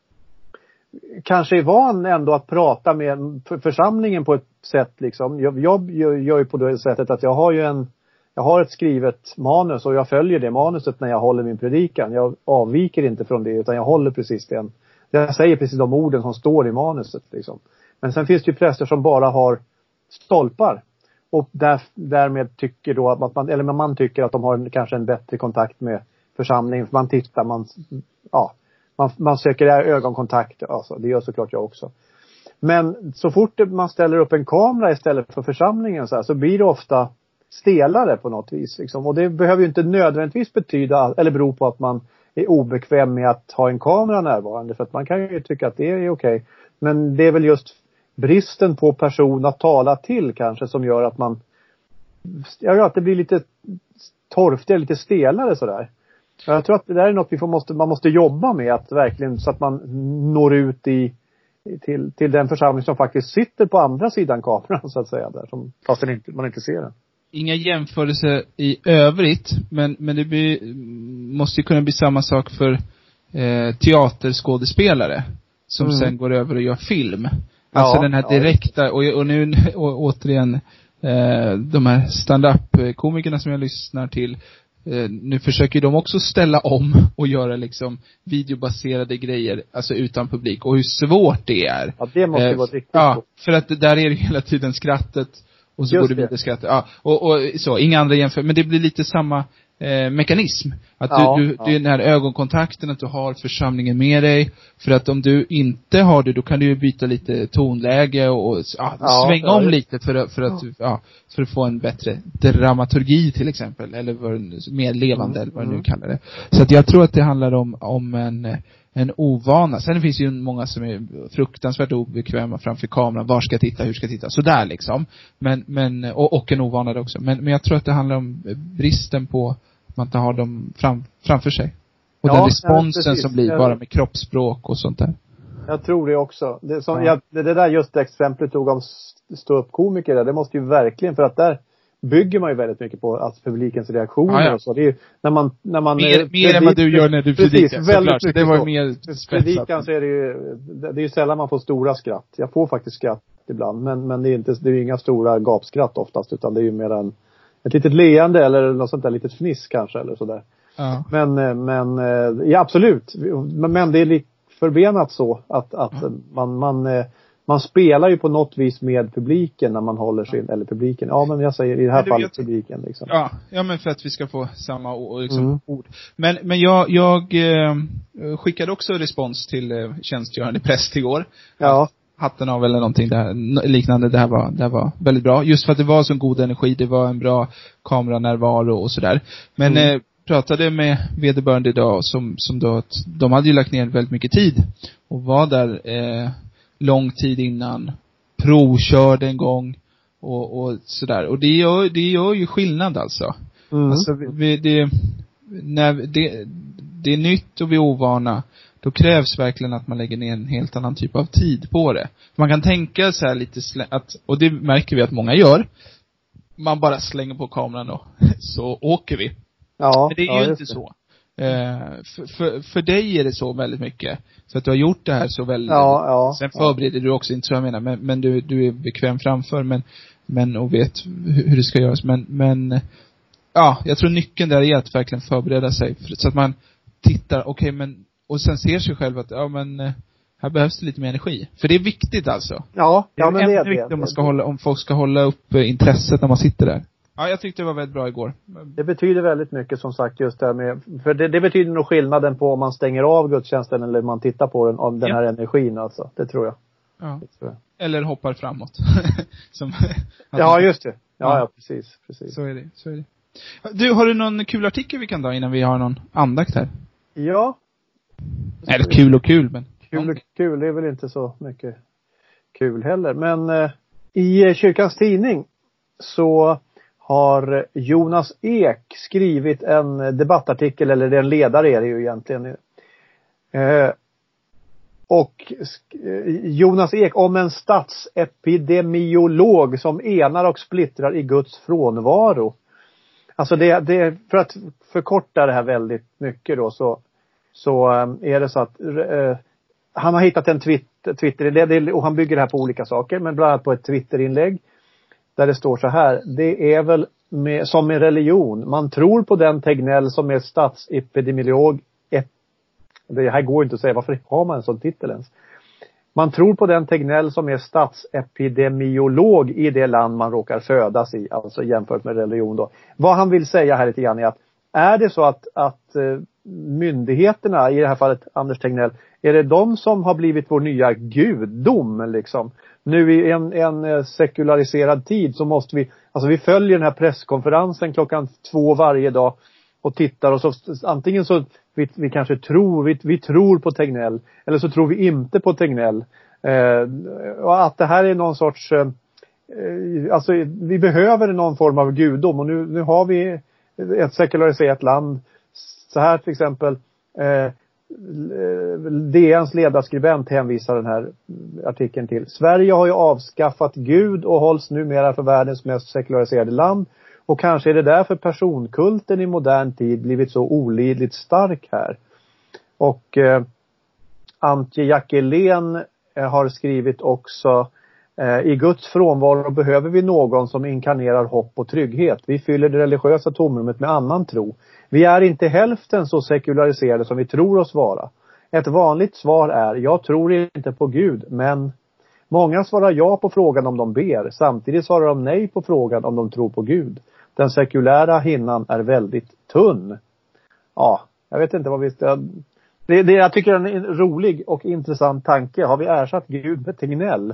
kanske är van ändå att prata med församlingen på ett sätt liksom. Jag, jag gör ju på det sättet att jag har ju en, jag har ett skrivet manus och jag följer det manuset när jag håller min predikan. Jag avviker inte från det utan jag håller precis den. Jag säger precis de orden som står i manuset liksom. Men sen finns det ju präster som bara har stolpar. Och där, därmed tycker då att man, eller man tycker att de har en, kanske en bättre kontakt med församlingen. Man tittar, man, ja. Man, man söker ögonkontakt, alltså, det gör såklart jag också. Men så fort man ställer upp en kamera istället för församlingen så, här, så blir det ofta stelare på något vis. Liksom. Och det behöver ju inte nödvändigtvis betyda, eller bero på att man är obekväm med att ha en kamera närvarande. För att man kan ju tycka att det är okej. Men det är väl just bristen på person att tala till kanske som gör att man, ja, att det blir lite torftigare, lite stelare sådär. Jag tror att det där är något vi får måste, man måste jobba med, att verkligen så att man når ut i, till, till den församling som faktiskt sitter på andra sidan kameran så att säga där, som, fast den inte, man inte ser den. Inga jämförelser i övrigt, men, men det blir, måste ju kunna bli samma sak för eh, teaterskådespelare som mm. sen går över och gör film. Alltså ja, den här direkta, ja. och, och nu och, återigen eh, de här stand-up-komikerna som jag lyssnar till, nu försöker de också ställa om och göra liksom videobaserade grejer, alltså utan publik, och hur svårt det är. Ja, det måste eh, vara riktigt. Ja, för att där är det hela tiden skrattet och så Just går det vidare skrattet. Ja, och, och så, inga andra jämför, men det blir lite samma eh, mekanism. Att ja, du, du, ja. det är den här ögonkontakten, att du har församlingen med dig. För att om du inte har det, då kan du ju byta lite tonläge och, och ja, ja, svänga ja, om ja. lite för, för, att, ja. Ja, för att få en bättre dramaturgi till exempel. Eller vad, mer levande, mm. eller vad du nu kallar det. Så att jag tror att det handlar om, om en, en ovana. Sen finns ju många som är fruktansvärt obekväma framför kameran. Var ska jag titta, hur ska jag titta? Sådär liksom. Men, men, och, och en ovana där också. Men, men jag tror att det handlar om bristen på att man inte har dem fram, framför sig. Och ja, den responsen ja, som blir bara med kroppsspråk och sånt där. Jag tror det också. Det, som, ja. jag, det, det där just det exemplet tog om stå-upp-komiker där, det måste ju verkligen, för att där bygger man ju väldigt mycket på att publikens reaktioner ja, ja. och så. Det är ju när man, när man mer, eh, mer än vad du gör när du predikar. Precis, väldigt mycket. Det var mer predikan så är det ju, det är ju sällan man får stora skratt. Jag får faktiskt skratt ibland, men, men det är inte, det är ju inga stora gapskratt oftast, utan det är ju mer en, ett litet leende eller något sånt där litet fniss kanske eller sådär. Ja. Men, men ja, absolut. Men det är lite förbenat så att, att ja. man, man, man spelar ju på något vis med publiken när man håller sin, eller publiken. Ja, men jag säger i det här det fallet publiken liksom. Ja, ja, men för att vi ska få samma liksom, mm. ord. Men, men jag, jag eh, skickade också respons till eh, tjänstgörande präst igår. Ja. Hatten av eller någonting där, liknande. Det här var, det här var väldigt bra. Just för att det var så god energi. Det var en bra kameranärvaro och sådär. Men mm. eh, pratade med vederbörande idag som, som då att de hade ju lagt ner väldigt mycket tid och var där eh, lång tid innan, provkörde en gång och, och sådär. Och det gör, det gör ju skillnad alltså. Mm. Alltså vi, det, när det, det är nytt och vi är ovana, då krävs verkligen att man lägger ner en helt annan typ av tid på det. Man kan tänka så här lite slä- att, och det märker vi att många gör, man bara slänger på kameran då, så åker vi. Ja, men det är ja, ju inte det. Så. Eh, för, för, för dig är det så väldigt mycket. Så att du har gjort det här så väldigt. Ja, ja, sen förbereder ja. du också, inte så jag menar. Men, men du, du är bekväm framför. Men, men och vet hur, hur det ska göras. Men, men ja, jag tror nyckeln där är att verkligen förbereda sig. För, så att man tittar, okej okay, men. Och sen ser sig själv att, ja men. Här behövs det lite mer energi. För det är viktigt alltså. Ja, det är ja men det är viktigt om man ska hålla, om folk ska hålla upp intresset när man sitter där. Ja, jag tyckte det var väldigt bra igår. Det betyder väldigt mycket som sagt just det här med, för det, det betyder nog skillnaden på om man stänger av gudstjänsten eller man tittar på den, om den ja. här energin alltså. Det tror jag. Ja. Det tror jag. Eller hoppar framåt. Som ja, just det. Ja, ja, ja, precis, precis. Så är det, så är det. Du, har du någon kul artikel vi kan ta innan vi har någon andakt här? Ja. Eller kul och kul, men. Kul och kul, det är väl inte så mycket kul heller. Men eh, i Kyrkans Tidning så har Jonas Ek skrivit en debattartikel, eller en ledare är det ju egentligen. Eh, och Jonas Ek om en statsepidemiolog som enar och splittrar i Guds frånvaro. Alltså det, det för att förkorta det här väldigt mycket då så, så är det så att eh, han har hittat en Twitter, Twitter och han bygger det här på olika saker, men bland annat på ett Twitterinlägg där det står så här: det är väl med, som med religion, man tror på den Tegnell som är statsepidemiolog. Det här går inte att säga, varför har man en sån titel ens? Man tror på den Tegnell som är statsepidemiolog i det land man råkar födas i, alltså jämfört med religion då. Vad han vill säga här lite grann är att är det så att, att myndigheterna, i det här fallet Anders Tegnell, är det de som har blivit vår nya gudom liksom? Nu i en, en sekulariserad tid så måste vi, alltså vi följer den här presskonferensen klockan två varje dag och tittar och så antingen så vi, vi kanske tror, vi, vi tror på Tegnell eller så tror vi inte på Tegnell. Eh, och att det här är någon sorts, eh, alltså vi behöver någon form av gudom och nu, nu har vi ett sekulariserat land. Så här till exempel eh, D N:s ledarskribent hänvisar den här artikeln till: Sverige har ju avskaffat Gud och hålls numera för världens mest sekulariserade land. Och kanske är det därför personkulten i modern tid blivit så olidligt stark här. Och eh, Antje Jackelén eh, har skrivit också: eh, i Guds frånvaro behöver vi någon som inkarnerar hopp och trygghet. Vi fyller det religiösa tomrummet med annan tro. Vi är inte hälften så sekulariserade som vi tror oss vara. Ett vanligt svar är: jag tror inte på Gud, men... Många svarar ja på frågan om de ber. Samtidigt svarar de nej på frågan om de tror på Gud. Den sekulära hinnan är väldigt tunn. Ja, jag vet inte vad vi ska... Det, det, jag tycker det är en rolig och intressant tanke. Har vi ersatt Gud med Tegnell?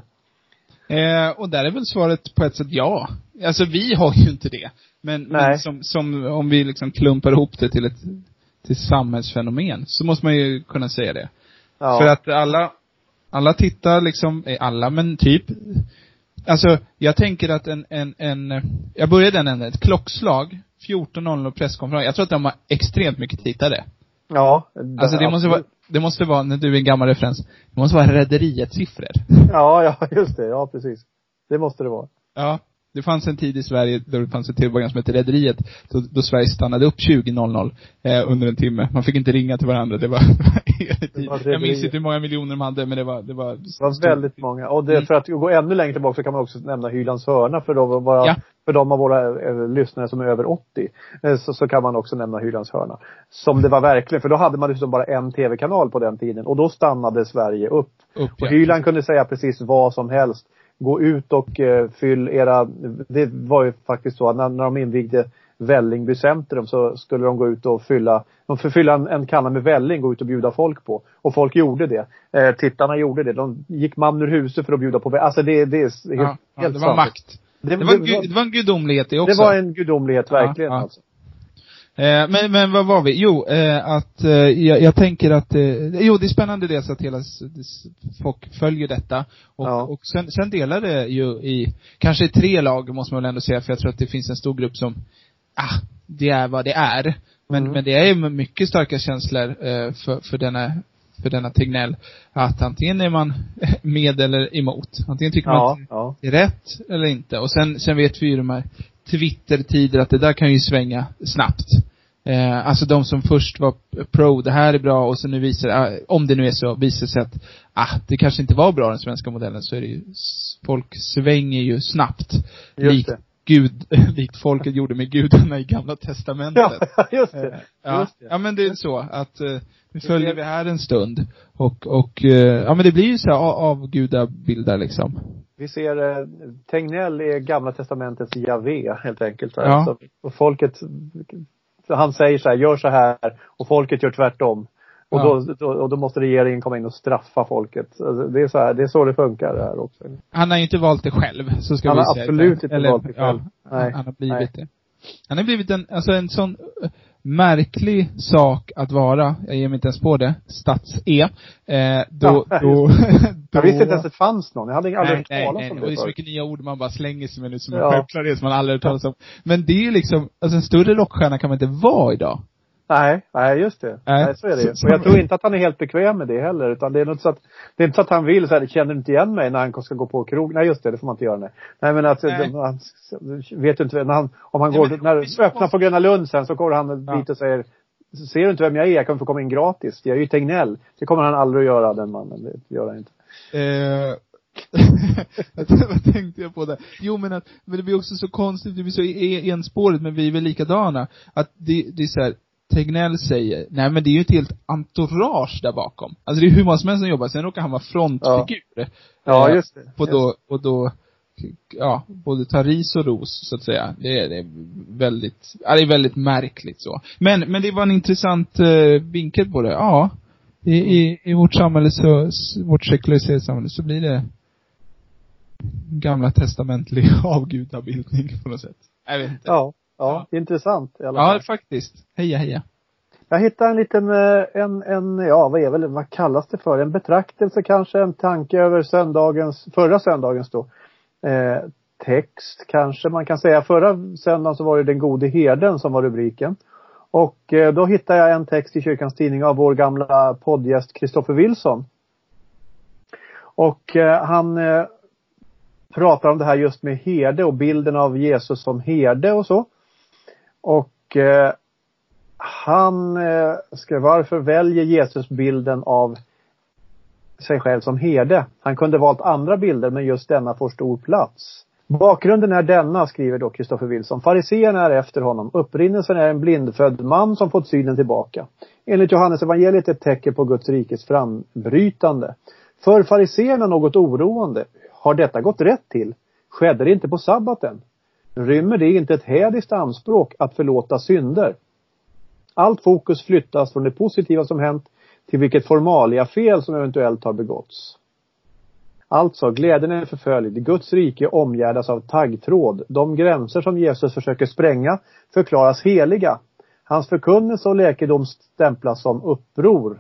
Eh, och där är väl svaret på ett sätt ja. Alltså vi har ju inte det. Men, men som, som om vi liksom klumpar ihop det till ett till samhällsfenomen så måste man ju kunna säga det. Ja. För att alla... Alla tittar liksom, alla men typ. Alltså jag tänker att en, en, en jag började den änden, ett klockslag fjorton noll noll presskonferens. Jag tror att de har extremt mycket tittare. Ja. Det, alltså det måste vara, det måste vara, när du är en gammal referens, det måste vara rederiets siffror. Ja, ja, just det. Ja, precis. Det måste det vara. Ja. Det fanns en tid i Sverige då det fanns ett tv-program som hette Rederiet då, då Sverige stannade upp tjugo noll noll eh, under en timme. Man fick inte ringa till varandra. Det var, det var jag minns inte hur många miljoner de hade, men det var det var, det var väldigt många. Och det, mm. för att gå ännu längre tillbaka så kan man också nämna Hylands hörna för de, våra, ja. för de av våra eh, lyssnare som är över åttio. Eh, så, så kan man också nämna Hylands hörna. Som det var verkligen, för då hade man liksom bara en tv-kanal på den tiden. Och då stannade Sverige upp. upp och ja. Hyland kunde säga precis vad som helst. Gå ut och eh, fyll era... Det var ju faktiskt så att när, när de invigde Vällingby centrum så skulle de gå ut och fylla... De förfylla en, en kanna med välling, gå ut och bjuda folk på. Och folk gjorde det. Eh, tittarna gjorde det. De gick man ur huset för att bjuda på... Alltså det, det är helt, ja, ja, helt det var sant. Makt. Det, det, var, det, det var en gudomlighet det också. Det var en gudomlighet, verkligen. Ja, ja. Alltså. Eh, men, men vad var vi? Jo, eh, att eh, jag, jag tänker att eh, jo, det är spännande det så att hela folk följer detta och, ja. och sen, sen delar det ju i kanske tre lag måste man väl ändå säga, för jag tror att det finns en stor grupp som ah, det är vad det är Men, Mm. men det är ju mycket starka känslor eh, för, för denna för denna Tegnell, att antingen är man med eller emot. Antingen tycker Ja, man att ja. det är rätt eller inte. Och sen, sen vet vi ju de här Twitter-tider att det där kan ju svänga snabbt. Eh, alltså de som först var pro, det här är bra, och så nu visar ah, om det nu är så, visar sig att ah, det kanske inte var bra den svenska modellen, så är det ju, folk svänger ju snabbt. Just likt det. Gud, likt folket gjorde med gudarna i Gamla Testamentet. Ja, just det. Eh, ja. Just det. ja, men det är så att eh, nu följer vi här en stund. Och, och eh, ja, men det blir ju så här avgudabilder liksom. Vi ser eh, Tegnell är Gamla Testamentets Javé helt enkelt. Ja. Alltså, och folket, han säger så här, gör så här, och folket gör tvärtom. Och, Ja. då, då, och då måste regeringen komma in och straffa folket. Alltså, det är så här, det är så det funkar här också. Han har ju inte valt det själv, så ska Han vi har säga. absolut inte Eller, valt det själv. Ja, Nej. han har blivit Nej. det. Han har blivit en, alltså en sån uh, märklig sak att vara, jag ger mig inte ens på det, stats-E. Eh, då, Ja, då, då, jag visste inte ens att det fanns någon. Jag hade aldrig hört nej, talas nej, om nej. det. Och det är så förut. mycket nya ord man bara slänger sig med nu som en Ja. självklarhet som man aldrig hört talas om. Men det är ju liksom, alltså en större rockstjärna kan man inte vara idag. Nej, nej just det. Nej. Nej, så är det ju. Så- Och jag tror inte att han är helt bekväm med det heller. Utan det är något så att, det är inte så att han vill så här, känner du inte igen mig när han ska gå på krog? Nej just det, det får man inte göra. Nej, nej men att, Nej. han vet du inte, när han, om han Nej, går, men- när öppnar på Gröna Lund sen så går han Ja. dit och säger, ser du inte vem jag är? Jag kan få komma in gratis. Jag är ju Tegnell. Det kommer han aldrig att göra, den mannen. Det gör han inte. Eh, vad tänkte jag på det? Jo, men att, men det blir också så konstigt, det blir så e- enspårigt, men vi är väl likadana. Att det, det är så här, Tegnell säger, nej men det är ju ett helt entourage där bakom. Alltså det är hur många som helst som jobbar, sen råkar han vara frontfigur. Ja, Eh, just det. Och då, och då, ja, både ta ris och ros, så att säga. Det är, det är väldigt, ja, det är väldigt märkligt så. Men, men det var en intressant eh, vinkel på det. Ja, i, i, i vårt samhälle så, s- vårt sekulariserade samhälle så blir det gamla testamentlig avgudabildning på något sätt. Jag vet inte. Ja, ja, intressant i alla Ja, fall. faktiskt. Heja, heja. Jag hittade en liten, eh, en, en, ja vad är väl, vad kallas det för? En betraktelse kanske, en tanke över söndagens, förra söndagens då. Eh, text kanske man kan säga. Förra söndagen så var det Den gode herden som var rubriken. Och eh, då hittade jag en text i Kyrkans tidning av vår gamla poddgäst Kristoffer Wilson. Och eh, han eh, pratar om det här just med herde och bilden av Jesus som herde och så. Och eh, han eh, ska, varför väljer Jesus bilden av sig själv som herde? Han kunde valt andra bilder, men just denna får stor plats. Bakgrunden är denna, skriver då Kristoffer Wilson. Fariseerna är efter honom. Upprinnelsen är en blindfödd man som fått synen tillbaka. Enligt Johannes evangeliet ett tecken på Guds rikes frambrytande. För fariseerna något oroande. Har detta gått rätt till? Skedde det inte på sabbaten? Rymmer det inte ett hädiskt anspråk att förlåta synder? Allt fokus flyttas från det positiva som hänt till vilket formalia fel som eventuellt har begåtts. Alltså, glädjen är förföljd. Guds rike omgärdas av taggtråd. De gränser som Jesus försöker spränga förklaras heliga. Hans förkunnelse och läkedom stämplas som uppror.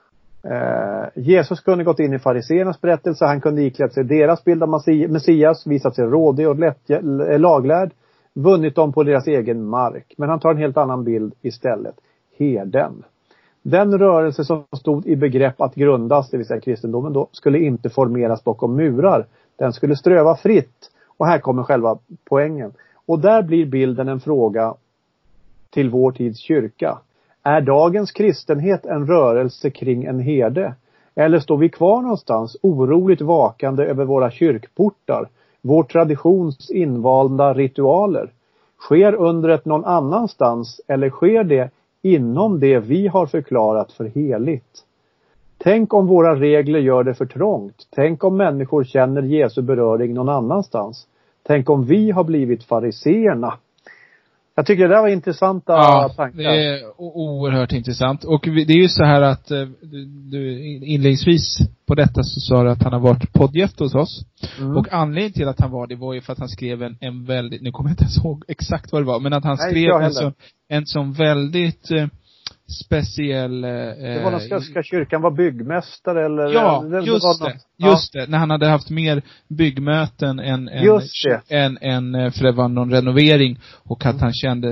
Eh, Jesus kunde gått in i fariseernas berättelse. Han kunde iklätt sig deras bild av Messias, visat sig rådig och lätt, laglärd, vunnit dem på deras egen mark. Men han tar en helt annan bild istället. Herden. Den rörelse som stod i begrepp att grundas, det vill säga kristendomen då, skulle inte formeras bakom murar. Den skulle ströva fritt. Och här kommer själva poängen. Och där blir bilden en fråga till vår tids kyrka. Är dagens kristenhet en rörelse kring en herde? Eller står vi kvar någonstans oroligt vakande över våra kyrkportar? Vår traditions invalda ritualer? Sker undret någon annanstans eller sker det inom det vi har förklarat för heligt? Tänk om våra regler gör det för trångt. Tänk om människor känner Jesu beröring någon annanstans. Tänk om vi har blivit fariseerna. Jag tycker det där var intressanta Ja, tankar. det är o- oerhört intressant. Och vi- det är ju så här att eh, du, du inledningsvis på detta så sa du att han har varit poddgäst hos oss. Mm. Och anledningen till att han var det var ju för att han skrev en, en väldigt, nu kommer jag inte ens ihåg exakt vad det var, men att han Nej, skrev jag en heller. sån, en sån väldigt eh, speciell... Eh, Det var när Svenska kyrkan var byggmästare eller... Ja, det, det just var det. något- ja. Just det. När han hade haft mer byggmöten än, än, Just det. än, än för det var någon renovering. Och att han kände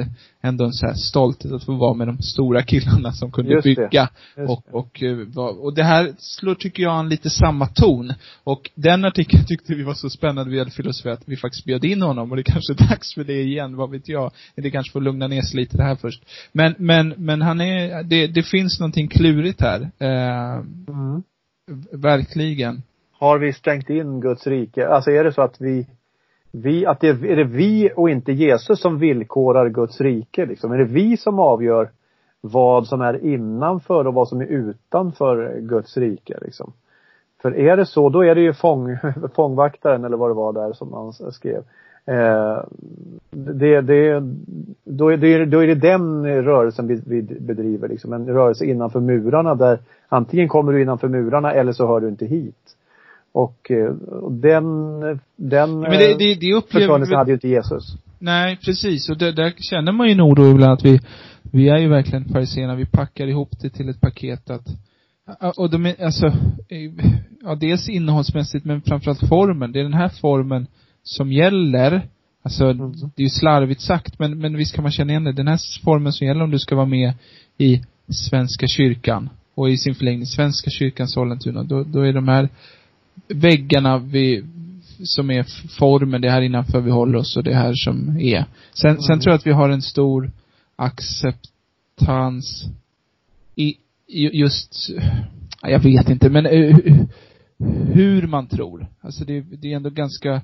ändå en så här stolthet att få vara med de stora killarna som kunde Just bygga. Det. Och, och, och, och det här slår, tycker jag, en lite samma ton. Och den artikeln tyckte vi var så spännande. Vi hade filosoferat att vi faktiskt bjöd in honom. Och det kanske är dags för det igen, vad vet jag. Det kanske får lugna ner sig lite det här först. Men, men, men han är, det, det finns någonting klurigt här. Eh, mm. Verkligen. Har vi stängt in Guds rike? Alltså är det så att vi Vi, att det är, är det vi och inte Jesus som villkorar Guds rike liksom? Är det vi som avgör vad som är innanför och vad som är utanför Guds rike liksom? För är det så, då är det ju fång, fångvaktaren eller vad det var där som han skrev. Eh, det, det, då, är det, då är det den rörelsen vi, vi bedriver liksom. En rörelse innanför murarna där antingen kommer du innanför murarna eller så hör du inte hit. Och, och den, den men det, det, det upplever vi hade ju inte Jesus. Nej, precis. Och det, där känner man ju nog då ibland att vi, vi är ju verkligen fariséerna. Vi packar ihop det till ett paket att, och de är, alltså, ja, dels innehållsmässigt men framförallt formen. Det är den här formen som gäller. Alltså, mm. det är ju slarvigt sagt, men, men visst kan man känna igen det. Den här formen som gäller om du ska vara med i Svenska kyrkan och i sin förlängning Svenska kyrkan Sollentuna. Då, då är de här väggarna vi, som är formen, det här innanför vi håller oss och det här som är. Sen, mm. sen tror jag att vi har en stor acceptans i, i just, jag vet inte, men uh, hur man tror. Alltså det, det är ändå ganska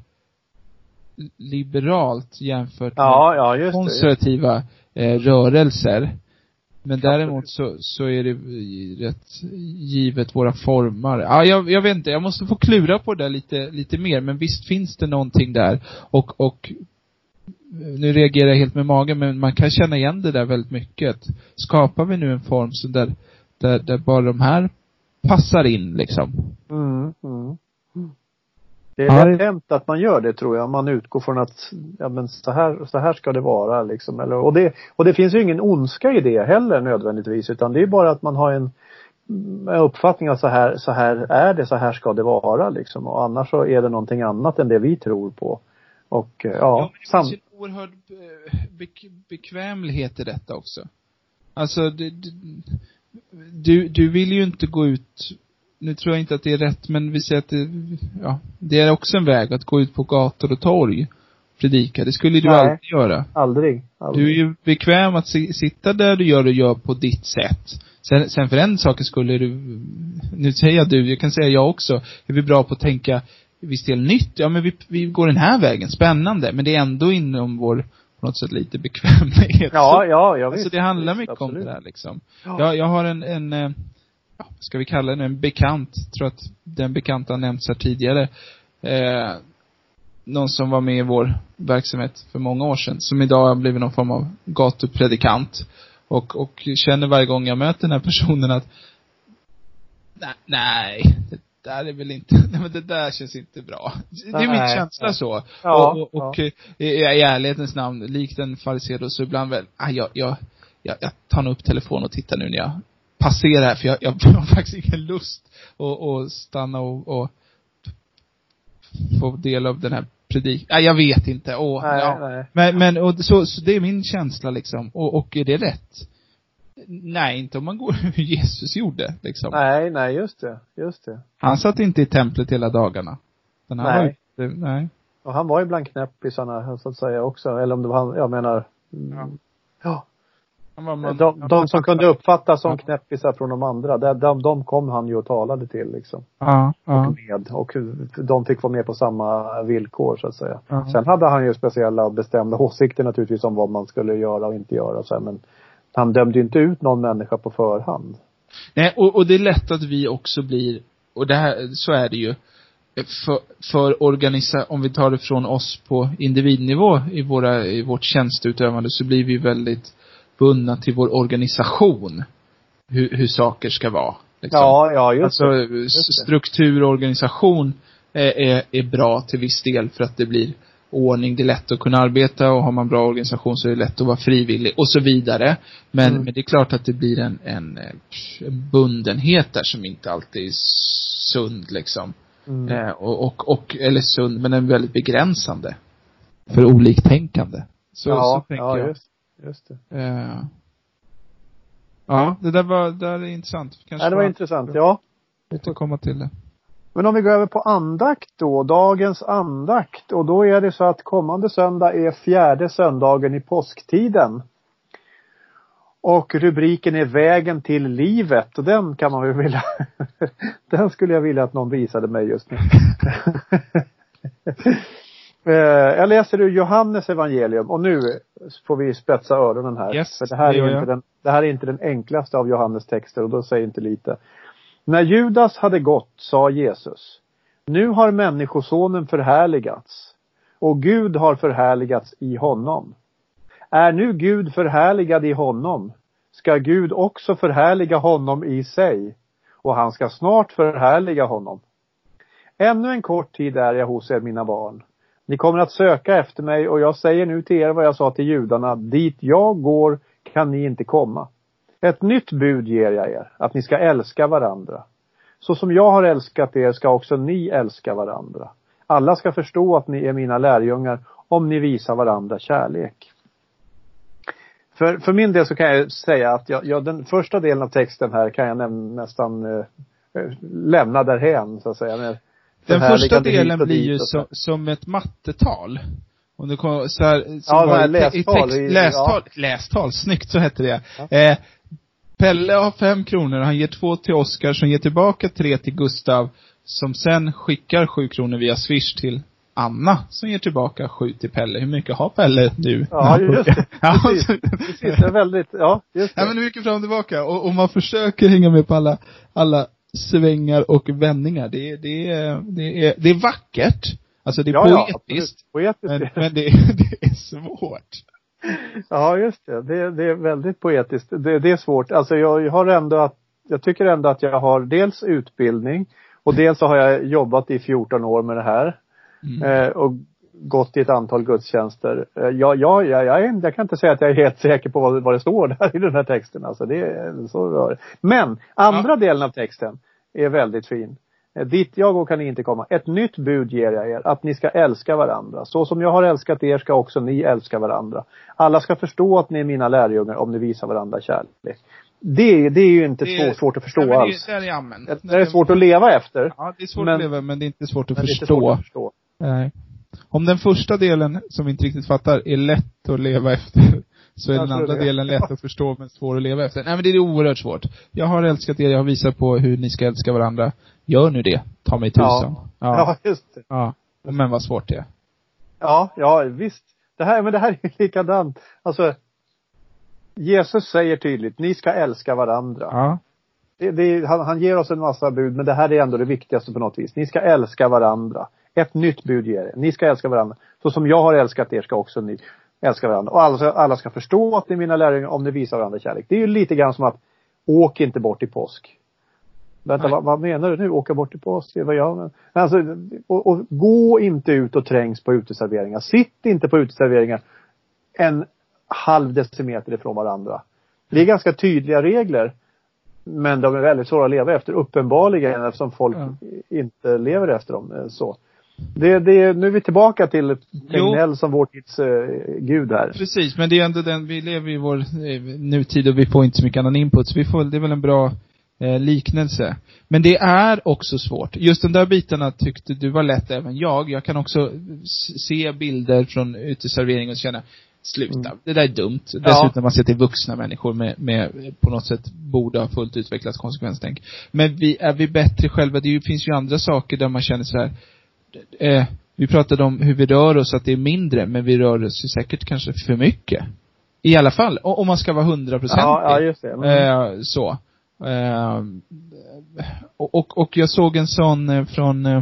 liberalt jämfört med ja, ja, just konservativa det, just. Eh, rörelser. Men däremot så, så är det rätt givet våra formar. Ja, jag, jag vet inte, jag måste få klura på det lite, lite mer. Men visst finns det någonting där. Och, och nu reagerar jag helt med magen, men man kan känna igen det där väldigt mycket. Skapar vi nu en form så där, där, där bara de här passar in liksom. Mm, mm. Det är lätt hänt att man gör det, tror jag. Man utgår från att ja, men så här, så här ska det vara liksom. Eller, och, det, och det finns ju ingen ondska i det heller nödvändigtvis. Utan det är bara att man har en, en uppfattning att så här, så här är det, så här ska det vara liksom. Och annars så är det någonting annat än det vi tror på. Och ja, ja men det finns en oerhörd be- bekvämlighet i detta också. Alltså du, du, du vill ju inte gå ut. Nu tror jag inte att det är rätt, men vi säger att det, ja, det är också en väg att gå ut på gator och torg och predika. Det skulle du Nej, alltid göra. Aldrig, aldrig. Du är ju bekväm att si, sitta där du gör och gör på ditt sätt. Sen, sen för en sak skulle du, nu säger jag du, jag kan säga jag också, är vi bra på att tänka visst del nytt. Ja, men vi, vi går den här vägen, spännande. Men det är ändå inom vår på något sätt lite bekvämlighet. Ja, ja, jag vet. Så det handlar mycket absolut. Om det här liksom. Ja. Jag, jag har en, en ja, ska vi kalla den en bekant, tror att den bekanta har nämnts här tidigare, eh, någon som var med i vår verksamhet för många år sedan, som idag har blivit någon form av gatupredikant och, och känner varje gång jag möter den här personen att nej, nej det där är väl inte, nej men det där känns inte bra. Det är nej, min känsla nej. Så. Ja, och och, och ja. i, i ärlighetens namn, likt en fariser så ibland väl, ah, jag, jag, jag, jag tar nog upp telefon och tittar nu när jag passerar här, för jag, jag har faktiskt ingen lust att, att stanna och, och få del av den här predik. Nej, jag vet inte. Och, nej, ja. nej. Men, men och så, så det är min känsla liksom. Och, och är det rätt? Nej, inte om man går hur Jesus gjorde liksom. Nej, nej, just det. Just det. Han satt inte i templet hela dagarna. Den här nej. Var ju, nej. Och han var ju bland knäppisarna så att säga också. Eller om det var han, jag menar. Ja. ja. Man, de, de som kunde uppfattas som ja. knäppisar från de andra, de, de, de kom han ju och talade till liksom. Ja, ja. Och med. Och de fick vara med på samma villkor så att säga. Ja. Sen hade han ju speciella och bestämda åsikter naturligtvis om vad man skulle göra och inte göra. Så här, men han dömde ju inte ut någon människa på förhand. Nej, och, och det är lätt att vi också blir, och det här, så är det ju, för, för organisa, om vi tar det från oss på individnivå i, våra, i vårt tjänsteutövande, så blir vi väldigt bundna till vår organisation hur, hur saker ska vara liksom. Ja, ja, just alltså, det. Just struktur och organisation är, är, är bra till viss del för att det blir ordning, det är lätt att kunna arbeta, och har man bra organisation så är det lätt att vara frivillig och så vidare. Men, mm. men det är klart att det blir en, en, en bundenhet där som inte alltid är sund liksom. Mm. Eh, och, och, och, eller sund, men en väldigt begränsande för oliktänkande. Så, ja, så tänker ja, jag. Just. just det. Eh, ja, det där var, det där är intressant. Kanske ja, det var, var intressant, ja. Vi får komma till det. Men om vi går över på andakt då, dagens andakt. Och då är det så att kommande söndag är fjärde söndagen i påsktiden. Och rubriken är Vägen till livet. Och den kan man väl vilja, den skulle jag vilja att någon visade mig just nu. Jag läser ur Johannes evangelium. Och nu får vi spetsa öronen här. Yes, för det här, det är inte den, det här är inte den enklaste av Johannes texter. Och då säger inte lite. När Judas hade gått sa Jesus: nu har människosonen förhärligats. Och Gud har förhärligats i honom. Är nu Gud förhärligad i honom, ska Gud också förhärliga honom i sig. Och han ska snart förhärliga honom. Ännu en kort tid är jag hos er, mina barn. Ni kommer att söka efter mig, och jag säger nu till er vad jag sa till judarna: dit jag går kan ni inte komma. Ett nytt bud ger jag er, att ni ska älska varandra. Så som jag har älskat er ska också ni älska varandra. Alla ska förstå att ni är mina lärjungar om ni visar varandra kärlek. För, för min del så kan jag säga att jag, jag, den första delen av texten här kan jag näm- nästan eh, lämna därhen, så att säga. Med den första delen blir ju så, som ett mattetal. Om det kommer så här, som ja, var i, lästal, text, lästal, ja. lästal, snyggt, så heter det. Ja. Eh, Pelle har fem kronor, han ger två till Oskar, som ger tillbaka tre till Gustav, som sen skickar sju kronor via Swish till Anna, som ger tillbaka sju till Pelle. Hur mycket har Pelle nu? Ja, just det. Precis. Precis. Det är väldigt, ja, just det. Ja, men mycket fram och tillbaka. Och, och man försöker hänga med på alla, alla svängar och vändningar. Det, det, är, det, är, det är vackert. Alltså det är ja, poetiskt. Ja, poetiskt. Men, men det, det är svårt. Ja, just det. Det, det är väldigt poetiskt. Det, det är svårt. Alltså jag, jag har ändå att, jag tycker ändå att jag har dels utbildning, och dels så har jag jobbat i fjorton år med det här. Mm. Eh, och gått i ett antal gudstjänster. Eh, jag, jag, jag, jag, är, jag kan inte säga att jag är helt säker på vad, vad det står där i den här texten. Alltså det är så rör. Men andra ja. delen av texten är väldigt fin. Eh, dit jag går kan ni inte komma. Ett nytt bud ger jag er, att ni ska älska varandra. Så som jag har älskat er ska också ni älska varandra. Alla ska förstå att ni är mina lärjungar om ni visar varandra kärlek. Det, det är ju inte det är, svårt, svårt att förstå ja, alls. Det är, det, är det, det är svårt att leva efter. Ja, det är svårt men, att leva, men det är inte svårt att, förstå. Svårt att förstå. Nej. Om den första delen, som vi inte riktigt fattar, är lätt att leva efter, så är jag den andra det. delen lätt att förstå men svår att leva efter. Nej, men det är oerhört svårt. Jag har älskat er, jag har visat på hur ni ska älska varandra. Gör nu det. Ta mig tusen. Ja, ja. ja just det. Ja. Men vad svårt det är. Ja, ja visst. Det här, men det här är likadant. Alltså, Jesus säger tydligt, ni ska älska varandra. Ja. Det, det, han, han ger oss en massa bud, men det här är ändå det viktigaste på något vis. Ni ska älska varandra. Ett nytt bud ger er. Ni ska älska varandra. Så som jag har älskat er ska också ni älska varandra. Och alla, alla ska förstå att ni är mina lärjungar om ni visar varandra kärlek. Det är ju lite grann som att åk inte bort i påsk. Vänta, vad, vad menar du nu? Åka bort i påsk? Vad jag alltså, och, och gå inte ut och trängs på uteserveringar. Sitt inte på uteserveringar en halv decimeter ifrån varandra. Det är ganska tydliga regler. Men de är väldigt svåra att leva efter, uppenbarligen, eftersom folk ja. inte lever efter dem. Så. Det, det, nu är vi tillbaka till Tegnell som vår tids uh, gud här. Precis, men det är ändå den, vi lever i vår eh, nutid och vi får inte så mycket annan input. Så vi får, det är väl en bra eh, liknelse. Men det är också svårt. Just de där bitarna tyckte du var lätt, även jag. Jag kan också se bilder från uteservering och känna, sluta, mm. det där är dumt. Dessutom ja. man ser till vuxna människor med, med på något sätt borde ha fullt utvecklats konsekvenstänk. Men vi, är vi bättre själva? Det finns ju andra saker där man känner så här. Eh, vi pratade om hur vi rör oss, att det är mindre, men vi rör oss ju säkert kanske för mycket. I alla fall, om man ska vara hundraprocentig. Ja, ja, just det. Mm. Eh, så. Eh, och, och, och jag såg en sån eh, från... Eh,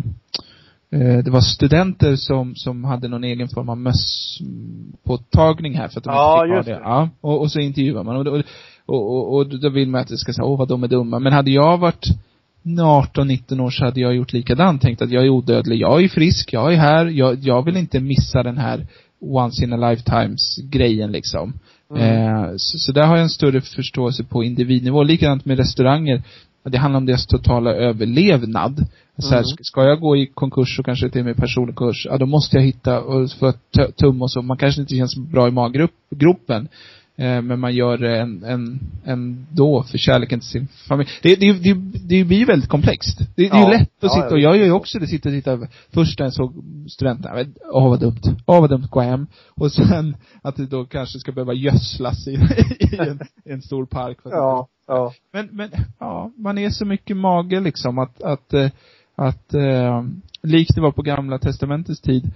det var studenter som, som hade någon egen form av mösspåtagning här för att de ja, inte fick ha det. det. Ja, och, och så intervjuar man. Och, och, och, och då vill man att det ska säga, åh vad de är dumma. Men hade jag varit arton nitton år så hade jag gjort likadant. Tänkt att jag är odödlig, jag är frisk, jag är här. Jag, jag vill inte missa den här once in a lifetimes grejen liksom. Mm. Eh, så, så där har jag en större förståelse på individnivå. Likadant med restauranger. Det handlar om deras totala överlevnad. Så här, mm. ska jag gå i konkurs och kanske till och med personkonkurs, ja då måste jag hitta och få tum och så. Man kanske inte känns bra i maggropen. Eh, men man gör det en, en, en då för kärleken till sin familj. Det, det, det, det blir ju väldigt komplext. Det, det är ju ja, lätt att ja, sitta, och jag gör ju också det, sitta och titta först när jag såg studenterna. Åh, vad dumt. Åh, vad dumt, gå hem. Och sen att det då kanske ska behöva gödslas i, i, en, i en stor park. För ja, ja. Men, men, ja, man är så mycket mage liksom att, att, att, att eh, likt det var på Gamla testamentets tid,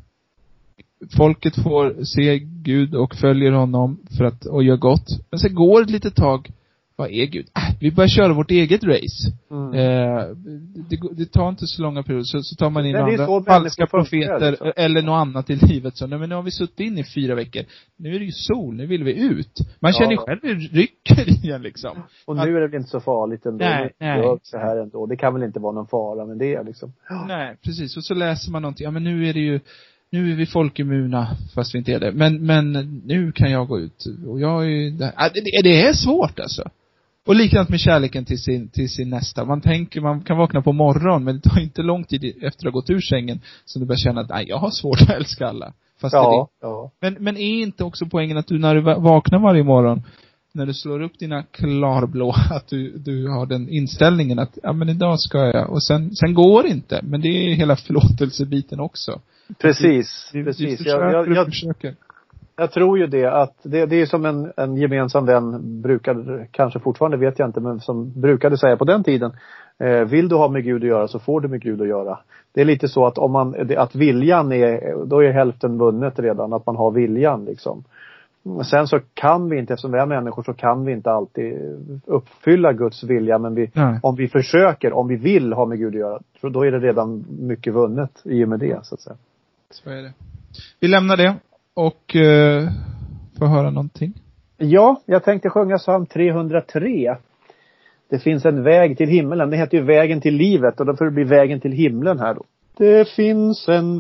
folket får se Gud och följer honom för att, och gör gott. Men sen går ett litet tag, vad är Gud? Äh, vi börjar köra vårt eget race. Mm. Eh, det, det tar inte så långa perioder. Så, så tar man in andra falska profeter liksom. Eller något annat i livet. Så, nej, men nu har vi suttit in i fyra veckor. Nu är det ju sol, nu vill vi ut. Man ja. känner ju själv hur det rycker igen liksom. Och nu att, är det väl inte så farligt ändå. Nej, nej. Det, så här ändå. Det kan väl inte vara någon fara med det liksom. Nej, precis. Och så läser man någonting. Ja, men nu är det ju Nu är vi folkimmuna, fast vi inte är det. Men, men nu kan jag gå ut. Och jag är ju där. Det, det är svårt alltså. Och likadant med kärleken till sin, till sin nästa. Man tänker, man kan vakna på morgon, men det tar inte lång tid efter att ha gått ur sängen så du börjar känna att nej, jag har svårt att älska alla. Fast ja, det, ja. Men, men är inte också poängen att du när du vaknar varje morgon, när du slår upp dina klarblå, att du, du har den inställningen att ja, men idag ska jag. Och sen, sen går det inte. Men det är hela förlåtelsebiten också. Precis, du, precis. Du försöker, jag, jag, försöker. jag tror ju det att det, det är som en, en gemensam vän brukade, kanske fortfarande vet jag inte, men som brukade säga på den tiden, eh, vill du ha med Gud att göra så får du med Gud att göra. Det är lite så att om man, att viljan är, då är hälften vunnet redan, att man har viljan liksom. Sen så kan vi inte, eftersom vi är människor så kan vi inte alltid uppfylla Guds vilja. Men vi, om vi försöker, om vi vill ha med Gud att göra, så då är det redan mycket vunnet i och med det, så att säga. Så är det. Vi lämnar det och uh, får höra någonting. Ja, jag tänkte sjunga psalm trehundratre. Det finns en väg till himmelen. Det heter ju vägen till livet och då får det bli vägen till himlen här då. Det finns en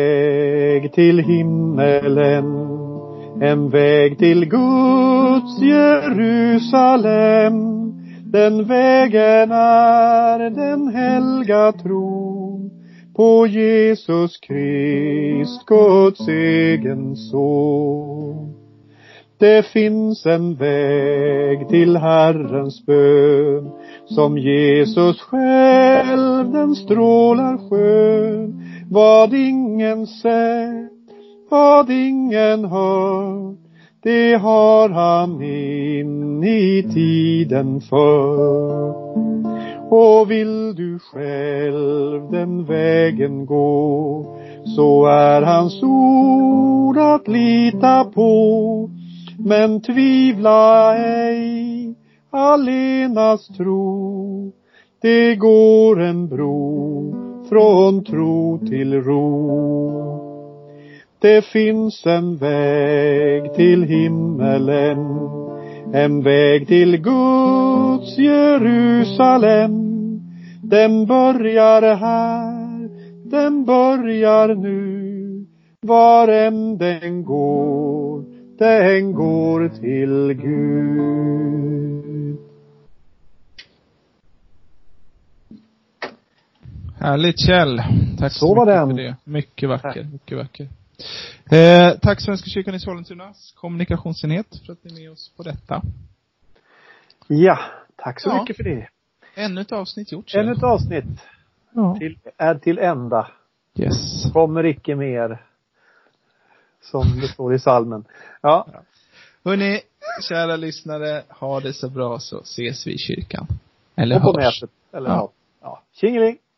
väg till himmelen. En väg till Guds Jerusalem. Den vägen är den helga tron på Jesus Krist, Guds egen son. Det finns en väg till Herrens bön, som Jesus själv den strålar skön. Vad ingen sett, vad ingen hört, det har han in i tiden för. Och vill du själv den vägen gå, så är hans ord att lita på. Men tvivla ej, allenast tro. Det går en bro från tro till ro. Det finns en väg till himmelen, en väg till Guds Jerusalem. Den börjar här, den börjar nu. Var än den går, den går till Gud. Härligt, Kjell. Tack så, så var mycket den. för det. Mycket vacker, mycket vacker. Eh, tack Svenska kyrkan i Sollentunas kommunikationsenhet för att ni är med oss på detta. Ja, tack så ja. mycket för det. Ännu ett avsnitt gjort. Ännu ett avsnitt ja. till, är till ända. Yes. Kommer icke mer, som det står i salmen. Ja. ja. Hörrni, kära lyssnare, ha det så bra så ses vi i kyrkan. Eller och på nätet. Eller ja. Ja. Tjingeling.